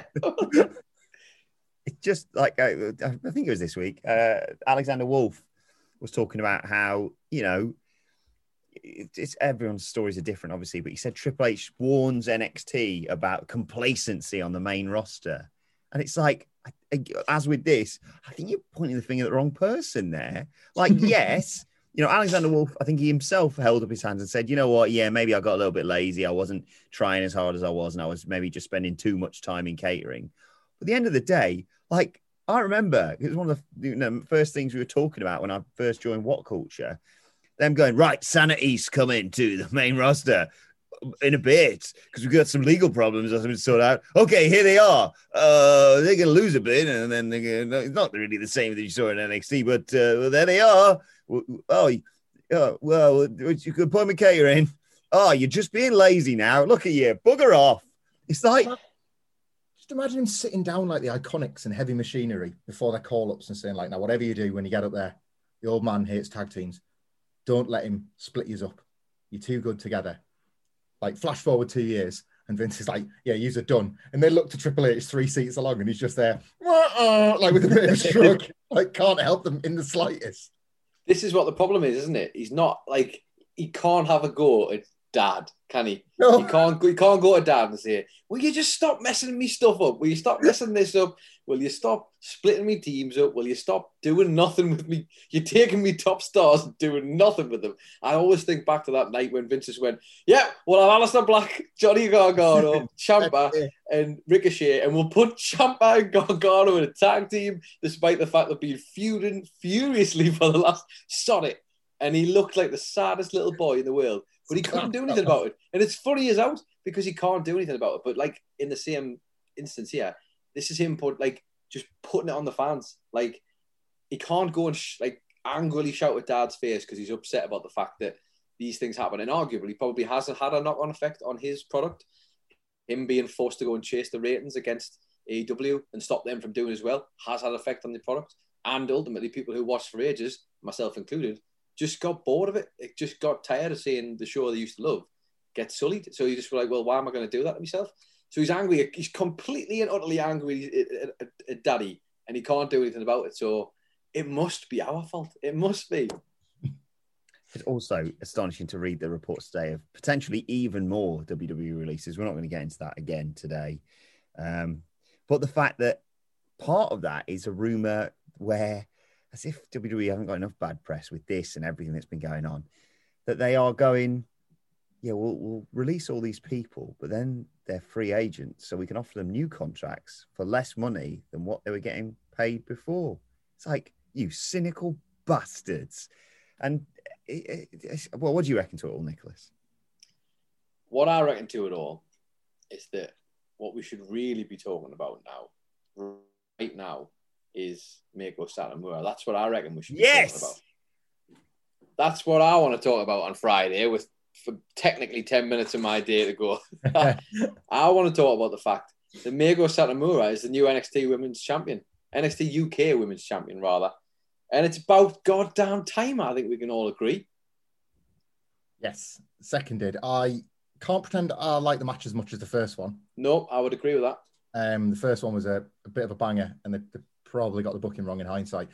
It's just like I think it was this week. Alexander Wolf was talking about how, you know, it's everyone's stories are different, obviously, but he said Triple H warns NXT about complacency on the main roster. And it's like, as with this, I think you're pointing the finger at the wrong person there. Like, yes, you know, Alexander Wolf, I think he himself held up his hands and said, you know what, yeah, maybe I got a little bit lazy. I wasn't trying as hard as I was, and I was maybe just spending too much time in catering. But at the end of the day, like, I remember it was one of the first things we were talking about when I first joined What Culture. Them going, right, Sanity's coming to the main roster in a bit because we've got some legal problems or something to sort out. Okay, here they are. They're going to lose a bit, and then they're going to, it's not really the same that you saw in NXT, but well, there they are. Well, you could put me catering. Oh, you're just being lazy now. Look at you. Bugger off. It's like... Just imagine him sitting down like the Iconics and Heavy Machinery before their call-ups and saying, like, now, whatever you do when you get up there, the old man hates tag teams. Don't let him split you up. You're too good together. Like, flash forward 2 years, and Vince is like, yeah, yous are done. And they look to Triple H 3 seats along, and he's just there, like, with a bit of a shrug. Like, can't help them in the slightest. This is what the problem is, isn't it? He's not, like, he can't have a go at Dad, can he? No. He can't go to Dad and say, will you just stop messing me stuff up? Will you stop messing this up? Will you stop splitting me teams up? Will you stop doing nothing with me? You're taking me top stars and doing nothing with them. I always think back to that night when Vince just went, yeah, we'll have Aleister Black, Johnny Gargano, Ciampa and Ricochet, and we'll put Ciampa and Gargano in a tag team, despite the fact they've been feuding furiously for the last... Sod it. And he looked like the saddest little boy in the world. But he couldn't do anything about it. And it's funny as out because he can't do anything about it. But like in the same instance here, this is him just putting it on the fans. Like he can't go and angrily shout at Dad's face because he's upset about the fact that these things happen. And arguably probably has had a knock-on effect on his product. Him being forced to go and chase the ratings against AEW and stop them from doing as well has had an effect on the product. And ultimately people who watched for ages, myself included, just got bored of it. It just got tired of seeing the show they used to love get sullied. So you just were like, well, why am I going to do that to myself? So he's angry. He's completely and utterly angry at Daddy, and he can't do anything about it. So it must be our fault. It must be. It's also astonishing to read the reports today of potentially even more WWE releases. We're not going to get into that again today. But the fact that part of that is a rumor where, as if WWE haven't got enough bad press with this and everything that's been going on, that they are going, yeah, we'll release all these people, but then they're free agents, so we can offer them new contracts for less money than what they were getting paid before. It's like, you cynical bastards. And, well, what do you reckon to it all, Nicholas? What I reckon to it all is that what we should really be talking about right now, is Meiko Satomura. That's what I reckon we should be talking about. That's what I want to talk about on Friday for technically 10 minutes of my day to go. I want to talk about the fact that Meiko Satomura is the new NXT Women's Champion. NXT UK Women's Champion, rather. And it's about goddamn time, I think we can all agree. Yes, seconded. I can't pretend I like the match as much as the first one. No, I would agree with that. The first one was a bit of a banger, and they probably got the booking wrong in hindsight.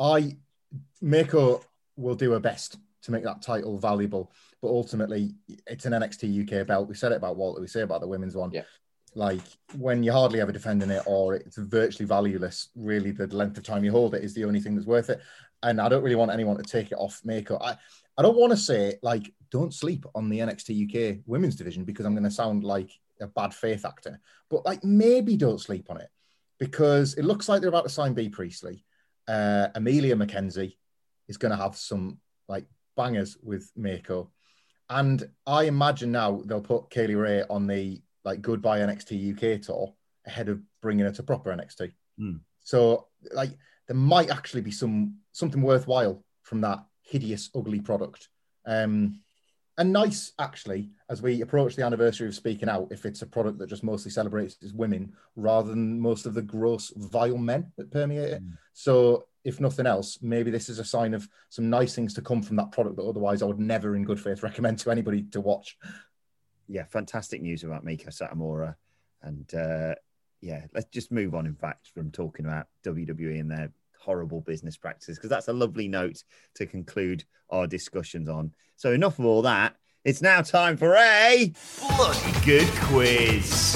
Mako will do her best to make that title valuable, but ultimately it's an NXT UK belt. We said it about Walter, we say it about the women's one. Yeah. Like, when you're hardly ever defending it, or it's virtually valueless, really the length of time you hold it is the only thing that's worth it. And I don't really want anyone to take it off Mako. I don't want to say, like, don't sleep on the NXT UK women's division, because I'm going to sound like a bad faith actor. But, like, maybe don't sleep on it, because it looks like they're about to sign Bea Priestley. Amelia McKenzie is going to have some, like, bangers with Mako. And I imagine now they'll put Kaylee Ray on the, like, Goodbye NXT UK tour ahead of bringing her to proper NXT. So, like, there might actually be something worthwhile from that hideous, ugly product. And nice, actually, as we approach the anniversary of Speaking Out, if it's a product that just mostly celebrates its women rather than most of the gross, vile men that permeate it. So, if nothing else, maybe this is a sign of some nice things to come from that product that otherwise I would never in good faith recommend to anybody to watch. Yeah, fantastic news about Mika Satomura. And let's just move on, in fact, from talking about WWE and their horrible business practices, because that's a lovely note to conclude our discussions on. So enough of all that. It's now time for a bloody good quiz.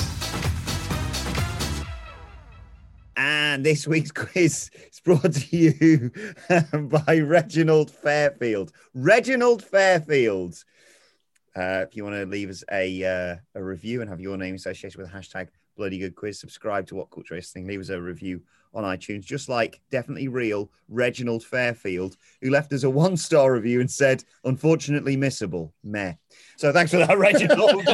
And this week's quiz is brought to you by Reginald Fairfield. Reginald Fairfield. If you want to leave us a review and have your name associated with the hashtag Bloody Good Quiz, subscribe to What Culture Wrestling, leave us a review on iTunes, just like Definitely Real Reginald Fairfield, who left us a 1-star review and said, unfortunately missable. Meh. So thanks for that, Reginald.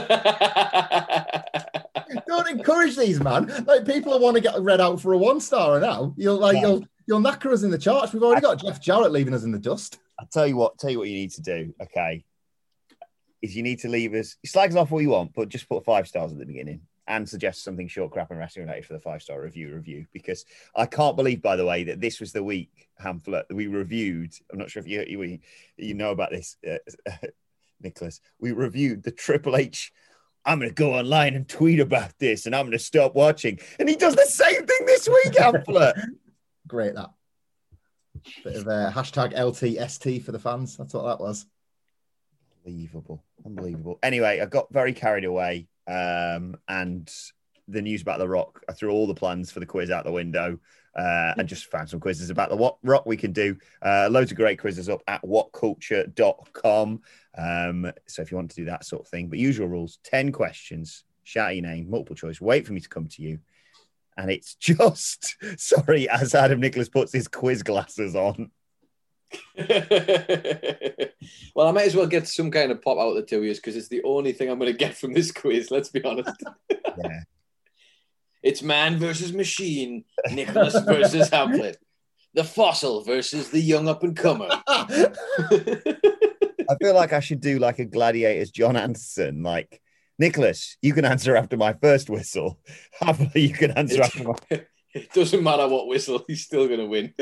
Don't encourage these, man. Like, people want to get read out for a 1-star now. You'll knacker us in the charts. We've already got Jeff Jarrett leaving us in the dust. I'll tell you what you need to do, okay, is you need to leave us, slag us off all you want, but just put 5 stars at the beginning and suggest something short, crap, and wrestling related for the 5-star review, because I can't believe, by the way, that this was the week, Hamlet, that we reviewed. I'm not sure if you know about this, Nicholas. We reviewed the Triple H, I'm going to go online and tweet about this, and I'm going to stop watching. And he does the same thing this week, Hamlet. Great, that. Bit of a hashtag LTST for the fans. That's what that was. Unbelievable. Anyway, I got very carried away. And the news about The Rock, I threw all the plans for the quiz out the window and just found some quizzes about the Rock we can do. Loads of great quizzes up at whatculture.com. So if you want to do that sort of thing, but usual rules, 10 questions, shout your name, multiple choice, wait for me to come to you. And it's just, sorry, as Adam Nicholas puts his quiz glasses on. Well, I might as well get some kind of pop out of the 2 years, because it's the only thing I'm going to get from this quiz, let's be honest. Yeah. It's man versus machine, Nicholas versus Hamlet, the fossil versus the young up-and-comer. I feel like I should do like a Gladiators John Anderson, like, Nicholas, you can answer after my first whistle. Hamlet, you can answer after my... It doesn't matter what whistle, he's still going to win.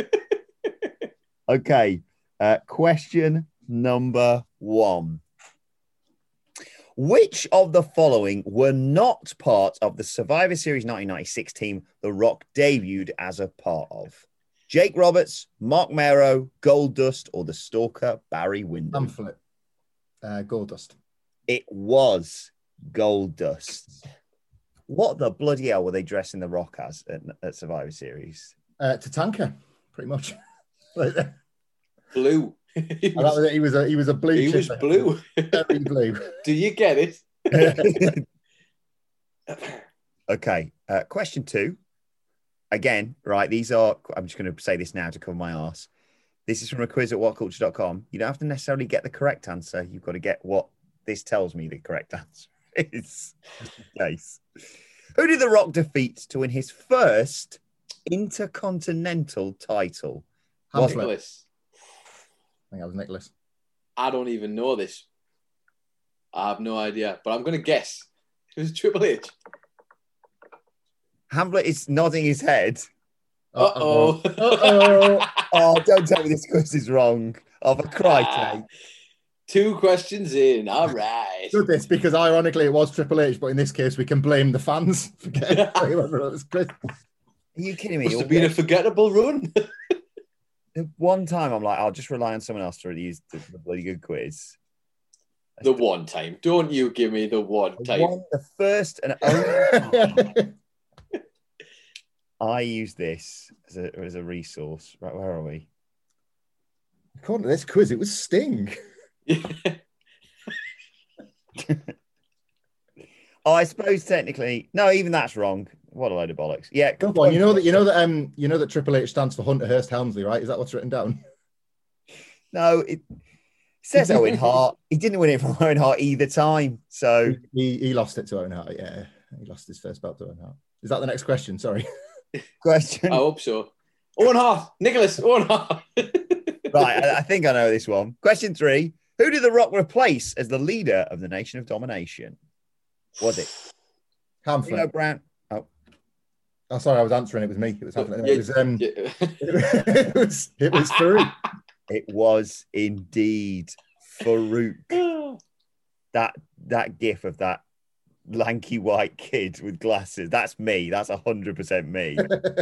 Okay, question number 1. Which of the following were not part of the Survivor Series 1996 team The Rock debuted as a part of? Jake Roberts, Mark Mero, Goldust, or the Stalker Barry Windham? Pamphlet. Goldust. It was Goldust. What the bloody hell were they dressing The Rock as at Survivor Series? Tatanka, pretty much. Blue. He was a blue. He was blue. Very blue. Do you get it? Okay. Question 2. Again, right, these are, I'm just going to say this now to cover my arse. This is from a quiz at whatculture.com. You don't have to necessarily get the correct answer. You've got to get what this tells me the correct answer is. Nice. Who did The Rock defeat to win his first Intercontinental title? Nicholas. I think that was Nicholas. I don't even know this. I have no idea, but I'm going to guess. It was Triple H. Hamlet is nodding his head. Uh-oh. Oh, don't tell me this quiz is wrong. Of a crikey. 2 questions in. All right. Good this, because ironically it was Triple H, but in this case we can blame the fans for getting whoever it was. Are you kidding me? Must have been a forgettable run. The one time I'm like, I'll just rely on someone else to use the bloody good quiz. The one time. Don't you give me the one time. The first and only time I use this as a resource. Right, where are we? According to this quiz, it was Sting. Oh, I suppose technically, no, even that's wrong. What a load of bollocks! Yeah, come on. You know that Triple H stands for Hunter Hearst Helmsley, right? Is that what's written down? No, it says Owen Hart. He didn't win it from Owen Hart either time, so he lost it to Owen Hart. Yeah, he lost his first belt to Owen Hart. Is that the next question? Sorry. Question. I hope so. Owen Hart, Nicholas. Owen Hart. Right, I think I know this one. Question 3: who did The Rock replace as the leader of the Nation of Domination? Was it Hamflett? D'Lo Brown? Oh, sorry, I was answering. It was me. It was Hamflett. Yeah. It was Farouk. It was indeed Farouk. That gif of that lanky white kid with glasses. That's me. That's 100% me.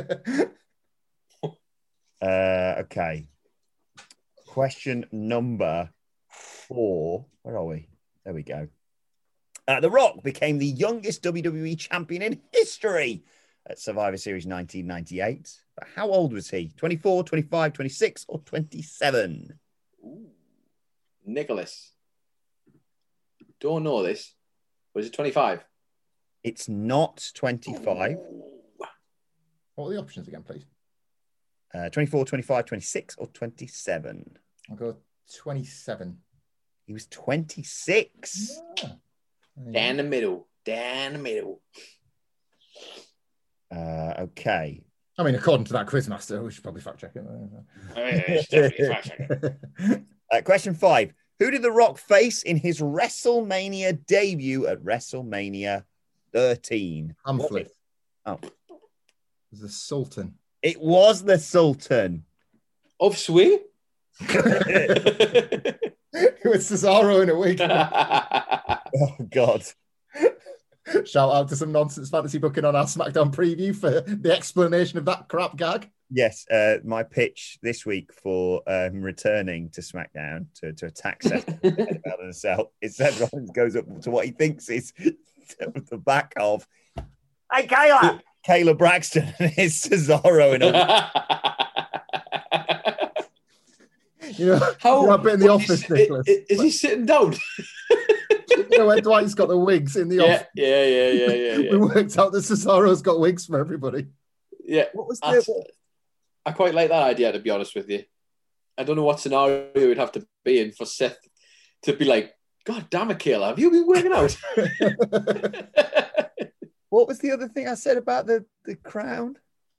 Okay. Question number 4. Where are we? There we go. The Rock became the youngest WWE champion in history at Survivor Series 1998. But how old was he? 24, 25, 26, or 27? Ooh. Nicholas. Don't know this. Was it 25? It's not 25. What were the options again, please? 24, 25, 26, or 27? I'll go 27. He was 26. Yeah. Down the middle. Down the middle. Okay. I mean, according to that quizmaster, we should probably fact check it. Definitely fact check it. Question 5. Who did The Rock face in his WrestleMania debut at WrestleMania 13? Hamflett. Oh. It was the Sultan. It was the Sultan. Of swing? It was Cesaro in a wig. Oh, God. Shout out to some nonsense fantasy booking on our SmackDown preview for the explanation of that crap gag. Yes, my pitch this week for returning to SmackDown to attack Seth about himself is Seth Rollins goes up to what he thinks is the back of, hey, Kayla Braxton, and it's Cesaro in a... You know, how bit in the office, Nicholas. Is he sitting down? You know, when Dwight's got the wigs in the office. Yeah. We worked out that Cesaro's got wigs for everybody. Yeah. What was I quite like that idea, to be honest with you. I don't know what scenario it would have to be in for Seth to be like, God damn it, Kayla, have you been working out? What was the other thing I said about the crown?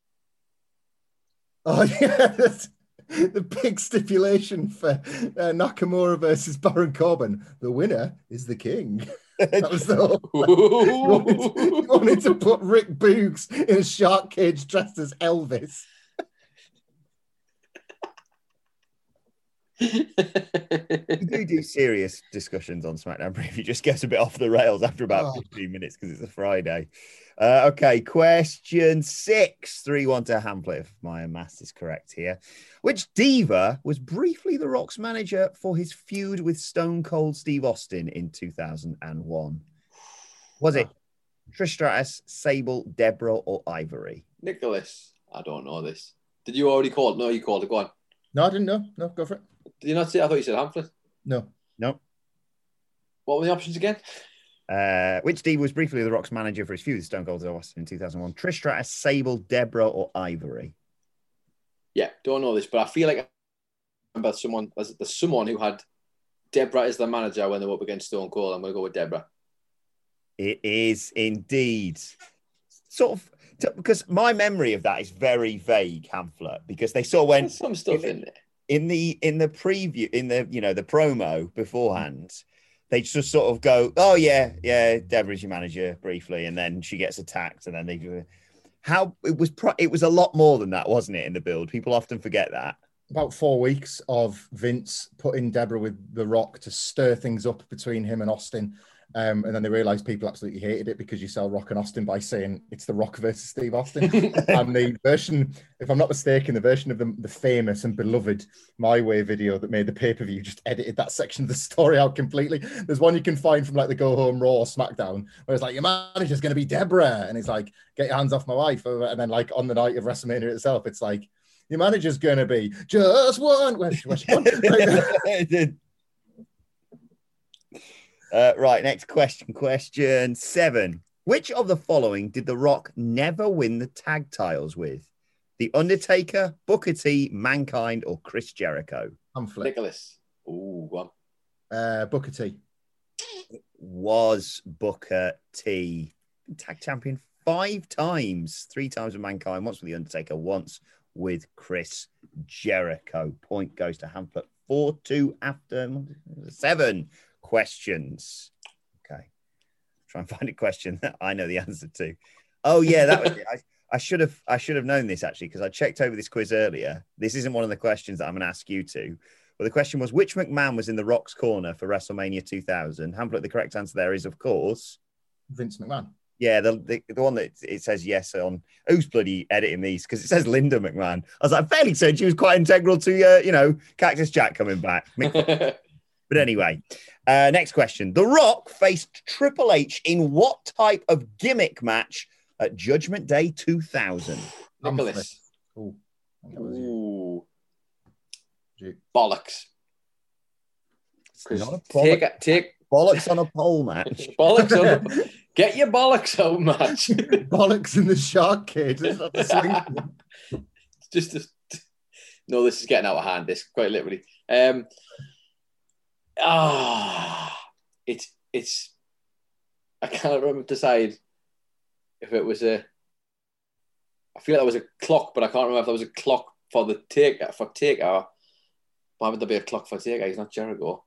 Oh, yeah. The big stipulation for Nakamura versus Baron Corbin. The winner is the king. That was the whole... He wanted to put Rick Boogs in a shark cage dressed as Elvis. We do serious discussions on SmackDown Preview. Just gets a bit off the rails after about 15 minutes because it's a Friday. Okay, question 6. 3-1 to Hamflett, if my math is correct here. Which diva was briefly The Rock's manager for his feud with Stone Cold Steve Austin in 2001? Was it Trish Stratus, Sable, Deborah, or Ivory? Nicholas, I don't know this. Did you already call it? No, you called it. Go on. No, I didn't know. No, go for it. Did you not say? I thought you said Hamflett. No. What were the options again? Which diva was briefly The Rock's manager for his feud with Stone Cold Steve Austin in 2001? Trish Stratus, Sable, Deborah, or Ivory? Yeah, don't know this, but I feel like I remember there's someone who had Deborah as their manager when they were up against Stone Cold. I'm going to go with Deborah. It is indeed. Sort of, because my memory of that is very vague, Hamflett, because they sort of went... There's some stuff in there. In the preview, in the the promo beforehand, they just sort of go, "Oh yeah, Deborah's your manager briefly," and then she gets attacked, and then they do. How it was a lot more than that, wasn't it? In the build, people often forget that. about 4 weeks of Vince putting Deborah with The Rock to stir things up between him and Austin. And then they realized people absolutely hated it because you sell Rock and Austin by saying it's The Rock versus Steve Austin. And the version, if I'm not mistaken, the version of the famous and beloved My Way video that made the pay-per-view just edited that section of the story out completely. There's one you can find from like the Go Home Raw or SmackDown where it's like, your manager's going to be Deborah. And he's like, get your hands off my wife. And then like on the night of WrestleMania itself, it's like, your manager's going to be just one. Where's one? Right, next question. Question 7. Which of the following did The Rock never win the tag titles with? The Undertaker, Booker T, Mankind, or Chris Jericho? Nicholas. Ooh, go on. Booker T. It was Booker T. Tag champion 5 times. 3 times with Mankind, once with The Undertaker, once with Chris Jericho. Point goes to Hamlet. 4-2 after 7 questions. Okay. Try and find a question that I know the answer to. Oh yeah, that was it. I should have known this actually because I checked over this quiz earlier. This isn't one of the questions that I'm going to ask you to. But the question was, which McMahon was in The Rock's corner for WrestleMania 2000? Hamlet, the correct answer there is, of course, Vince McMahon. Yeah, the one that it says yes on. Who's bloody editing these? Because it says Linda McMahon. I was like, fairly certain she was quite integral to Cactus Jack coming back. But anyway, next question. The Rock faced Triple H in what type of gimmick match at Judgment Day 2000? Nicholas. Ooh. Bollocks. Take bollocks on a pole match. Bollocks on a get your bollocks out match. Bollocks in the shark cage. No, this is getting out of hand. This quite literally. It's. I can't remember decide if it was a. I feel like there was a clock, but I can't remember if there was a clock for the Taker. Why would there be a clock for Taker? He's not Jericho.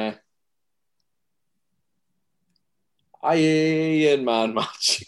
Iron Man match.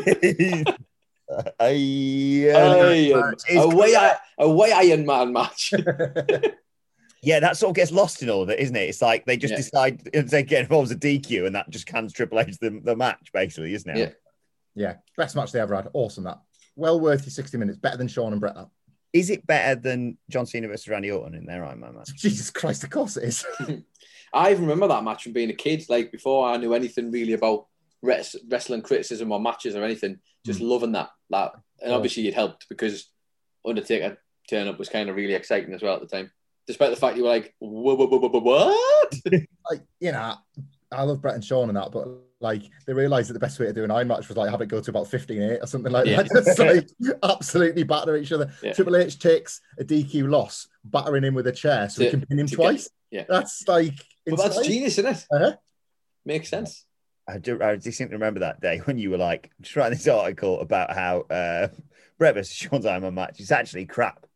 Away Iron Man match. Yeah, that sort of gets lost in all of it, isn't it? It's like they just decide they get involved as a DQ and that just cans Triple H the match, basically, isn't it? Yeah. Best match they ever had. Awesome, that. Well worth your 60 minutes. Better than Shawn and Bret, that. Is it better than John Cena versus Randy Orton in their Iron Man match? Jesus Christ, of course it is. I even remember that match from being a kid, like before I knew anything really about wrestling criticism or matches or anything, just loving that. And obviously it helped because Undertaker turn up was kind of really exciting as well at the time. Despite the fact you were like, what? I love Bret and Shawn and that, but like they realised that the best way to do an Iron match was like have it go to about 15-8 or something like that. Just like absolutely batter each other. Yeah. Triple H takes a DQ loss, battering him with a chair so he can pin him twice. That's like but that's genius, isn't it? Uh-huh. Makes sense. I distinctly remember that day when you were like just writing this article about how Bret versus Shawn's Iron Man match is actually crap.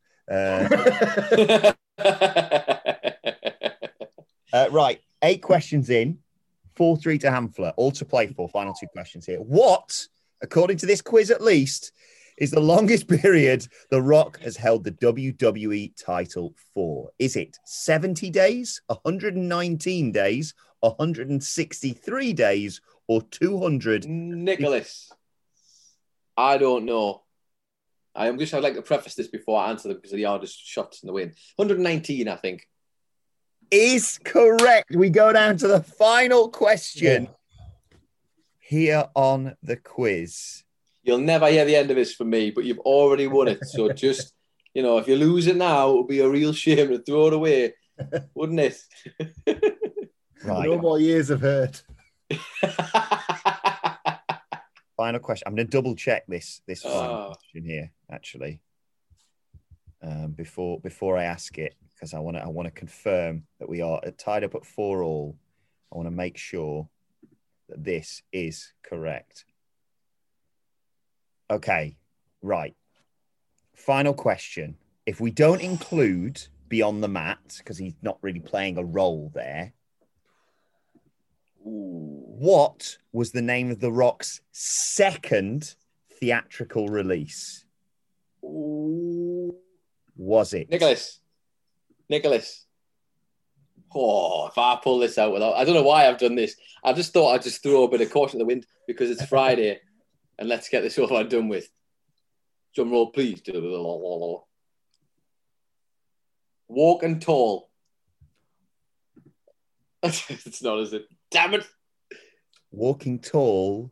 Right, 8 questions in, 4-3 to Hamfler, all to play for. Final 2 questions here. What, according to this quiz at least, is the longest period The Rock has held the WWE title for? Is it 70 days, 119 days, 163 days, or 200? Nicholas, I don't know. I'd like to preface this before I answer them because of the hardest shots in the win. 119, I think. Is correct. We go down to the final question here on the quiz. You'll never hear the end of this from me, but you've already won it. So just, if you lose it now, it would be a real shame to throw it away, wouldn't it? Right. No more years of hurt. Final question. I'm going to double check this final question here, actually, before I ask it, because I want to confirm that we are tied up at 4-4. I want to make sure that this is correct. Okay, right. Final question. If we don't include Beyond the Mat, because he's not really playing a role there, what was the name of The Rock's second theatrical release? Was it? Nicholas. Nicholas. Oh, if I pull this out without... I don't know why I've done this. I just thought I'd just throw a bit of caution to the wind because it's Friday and let's get this over and done with. Drum roll, please. Walking tall. It's not, is it? Damn it. Walking Tall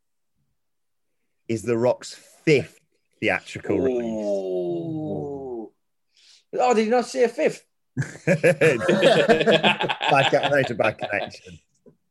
is The Rock's 5th theatrical release. Oh, did you not say a 5th? Bad connection.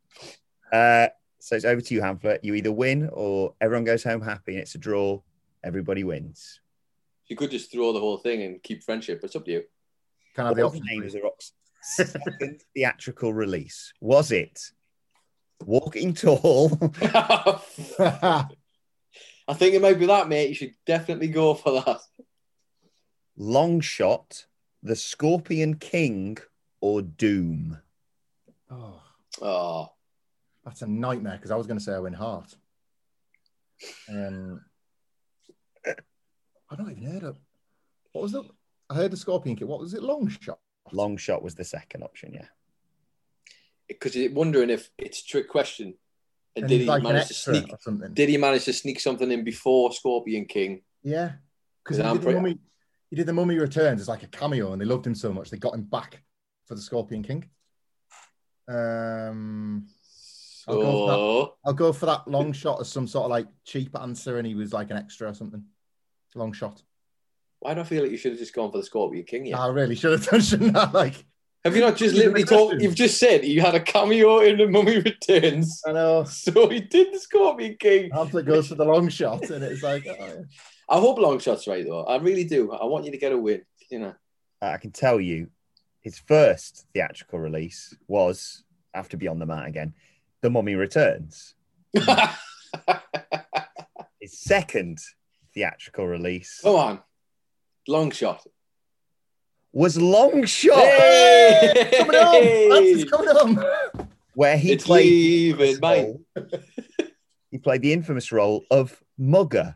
So it's over to you, Hamflet. You either win or everyone goes home happy and it's a draw. Everybody wins. You could just throw the whole thing and keep friendship. It's up to you. Can I have the What was option? the name of The Rock's 2nd theatrical release? Was it Walking Tall? I think it might be that, mate. You should definitely go for that. Long Shot, The Scorpion King, or Doom? Oh, That's a nightmare because I was going to say Owen Hart. I've not even heard of. What was the? I heard the Scorpion King. What was it? Long Shot. Long Shot was the second option, yeah. because you're wondering if it's a trick question. And did he manage to sneak or something? Did he manage to sneak something in before Scorpion King? Yeah, because he did the Mummy Returns as like a cameo, and they loved him so much they got him back for the Scorpion King. I'll go for that Long Shot as some sort of like cheap answer, and he was like an extra or something. Long Shot. Why do I feel like you should have just gone for the Scorpion King? Yeah, I really should have done, shouldn't I? Like, have you not just literally talked? You've just said you had a cameo in the Mummy Returns. I know. So he did the Scorpion King. Hamflet goes for the Long Shot, and it's like, oh. I hope Long Shot's right though. I really do. I want you to get a win. You know, I can tell you, his first theatrical release was, after Beyond the Mat again, The Mummy Returns. His second theatrical release, come on, Long Shot, was Long Shot. Hey! Coming home, Francis, coming home. Where he It's played leaving, mate. he played the infamous role of Mugger.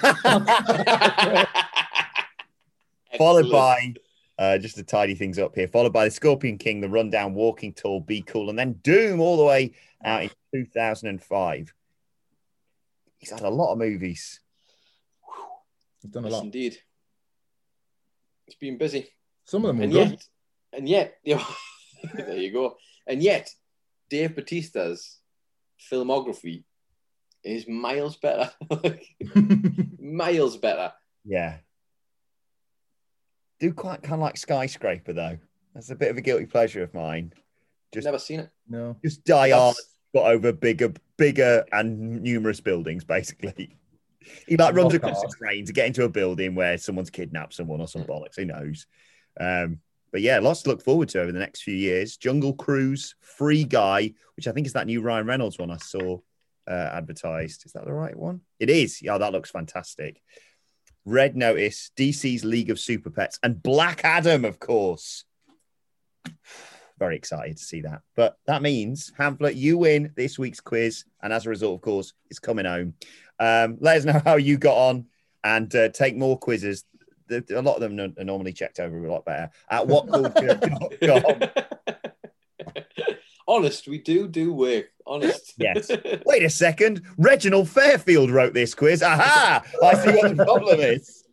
Followed by, just to tidy things up here, followed by The Scorpion King, The Rundown, Walking Tall, Be Cool, and then Doom all the way out in 2005. He's had a lot of movies. He's done a Yes, lot. indeed. He's been busy. Some of them were And good. yet, you know, there you go. And yet, Dave Bautista's filmography is miles better. Miles better. Yeah. Do quite kind of like Skyscraper, though. That's a bit of a guilty pleasure of mine. Just Never seen it. No. Just die hard, got over bigger and numerous buildings, basically. He like runs across a train to get into a building where someone's kidnapped someone or some bollocks. Who knows? But yeah, lots to look forward to over the next few years. Jungle Cruise, Free Guy, which I think is that new Ryan Reynolds one I saw advertised. Is that the right one? It is. Yeah, that looks fantastic. Red Notice, DC's League of Super Pets, and Black Adam, of course. Very excited to see that. But that means, Hamflet, you win this week's quiz. And as a result, of course, it's coming home. Let us know how you got on and take more quizzes. A lot of them are normally checked over a lot better at whatculture.com. Honest, we do work. Honest. Yes. Wait a second. Reginald Fairfield wrote this quiz. Aha! I see what the problem is.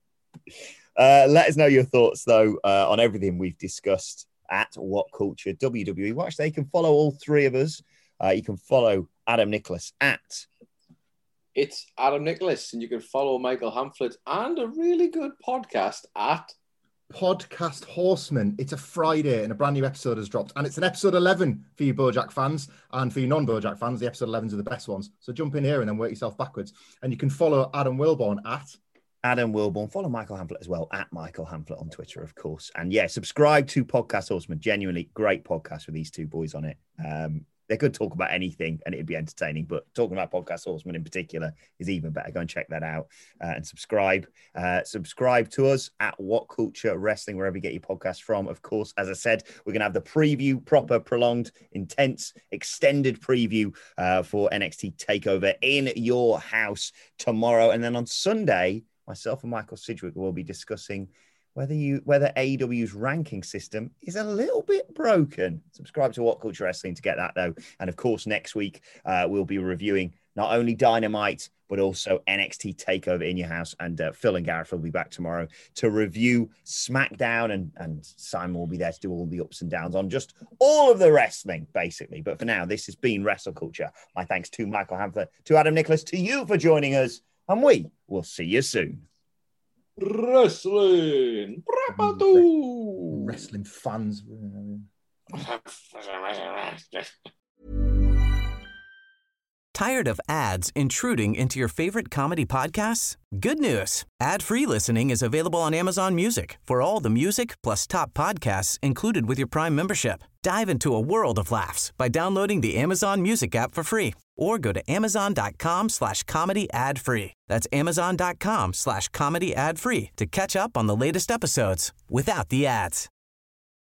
Let us know your thoughts, though, on everything we've discussed at What Culture WWE Watch. They can follow all three of us. You can follow Adam Nicholas at It's Adam Nicholas, and you can follow Michael Hamflet and a really good podcast at Podcast Horseman. It's a Friday and a brand new episode has dropped. And it's an episode 11 for you BoJack fans. And for you non-BoJack fans, the episode 11s are the best ones. So jump in here and then work yourself backwards. And you can follow Adam Wilborn at Adam Wilborn. Follow Michael Hamflet as well, at Michael Hamflet on Twitter, of course. And yeah, subscribe to Podcast Horseman. Genuinely great podcast with these two boys on it. They could talk about anything and it'd be entertaining, but talking about Podcast Horseman in particular is even better. Go and check that out and subscribe. Subscribe to us at What Culture Wrestling, wherever you get your podcast from. Of course, as I said, we're going to have the preview, proper, prolonged, intense, extended preview for NXT TakeOver in your house tomorrow. And then on Sunday, myself and Michael Sidgwick will be discussing whether AEW's ranking system is a little bit broken. Subscribe to What Culture Wrestling to get that, though. And of course, next week, we'll be reviewing not only Dynamite, but also NXT TakeOver in your house. And Phil and Gareth will be back tomorrow to review SmackDown. And Simon will be there to do all the ups and downs on just all of the wrestling, basically. But for now, this has been Wrestle Culture. My thanks to Michael Hamflett, to Adam Nicholas, to you for joining us. And we will see you soon. Wrestling. Wrestling fans. Tired of ads intruding into your favorite comedy podcasts? Good news. Ad-free listening is available on Amazon Music for all the music plus top podcasts included with your Prime membership. Dive into a world of laughs by downloading the Amazon Music app for free or go to amazon.com/comedy ad-free. That's amazon.com/comedy ad-free to catch up on the latest episodes without the ads.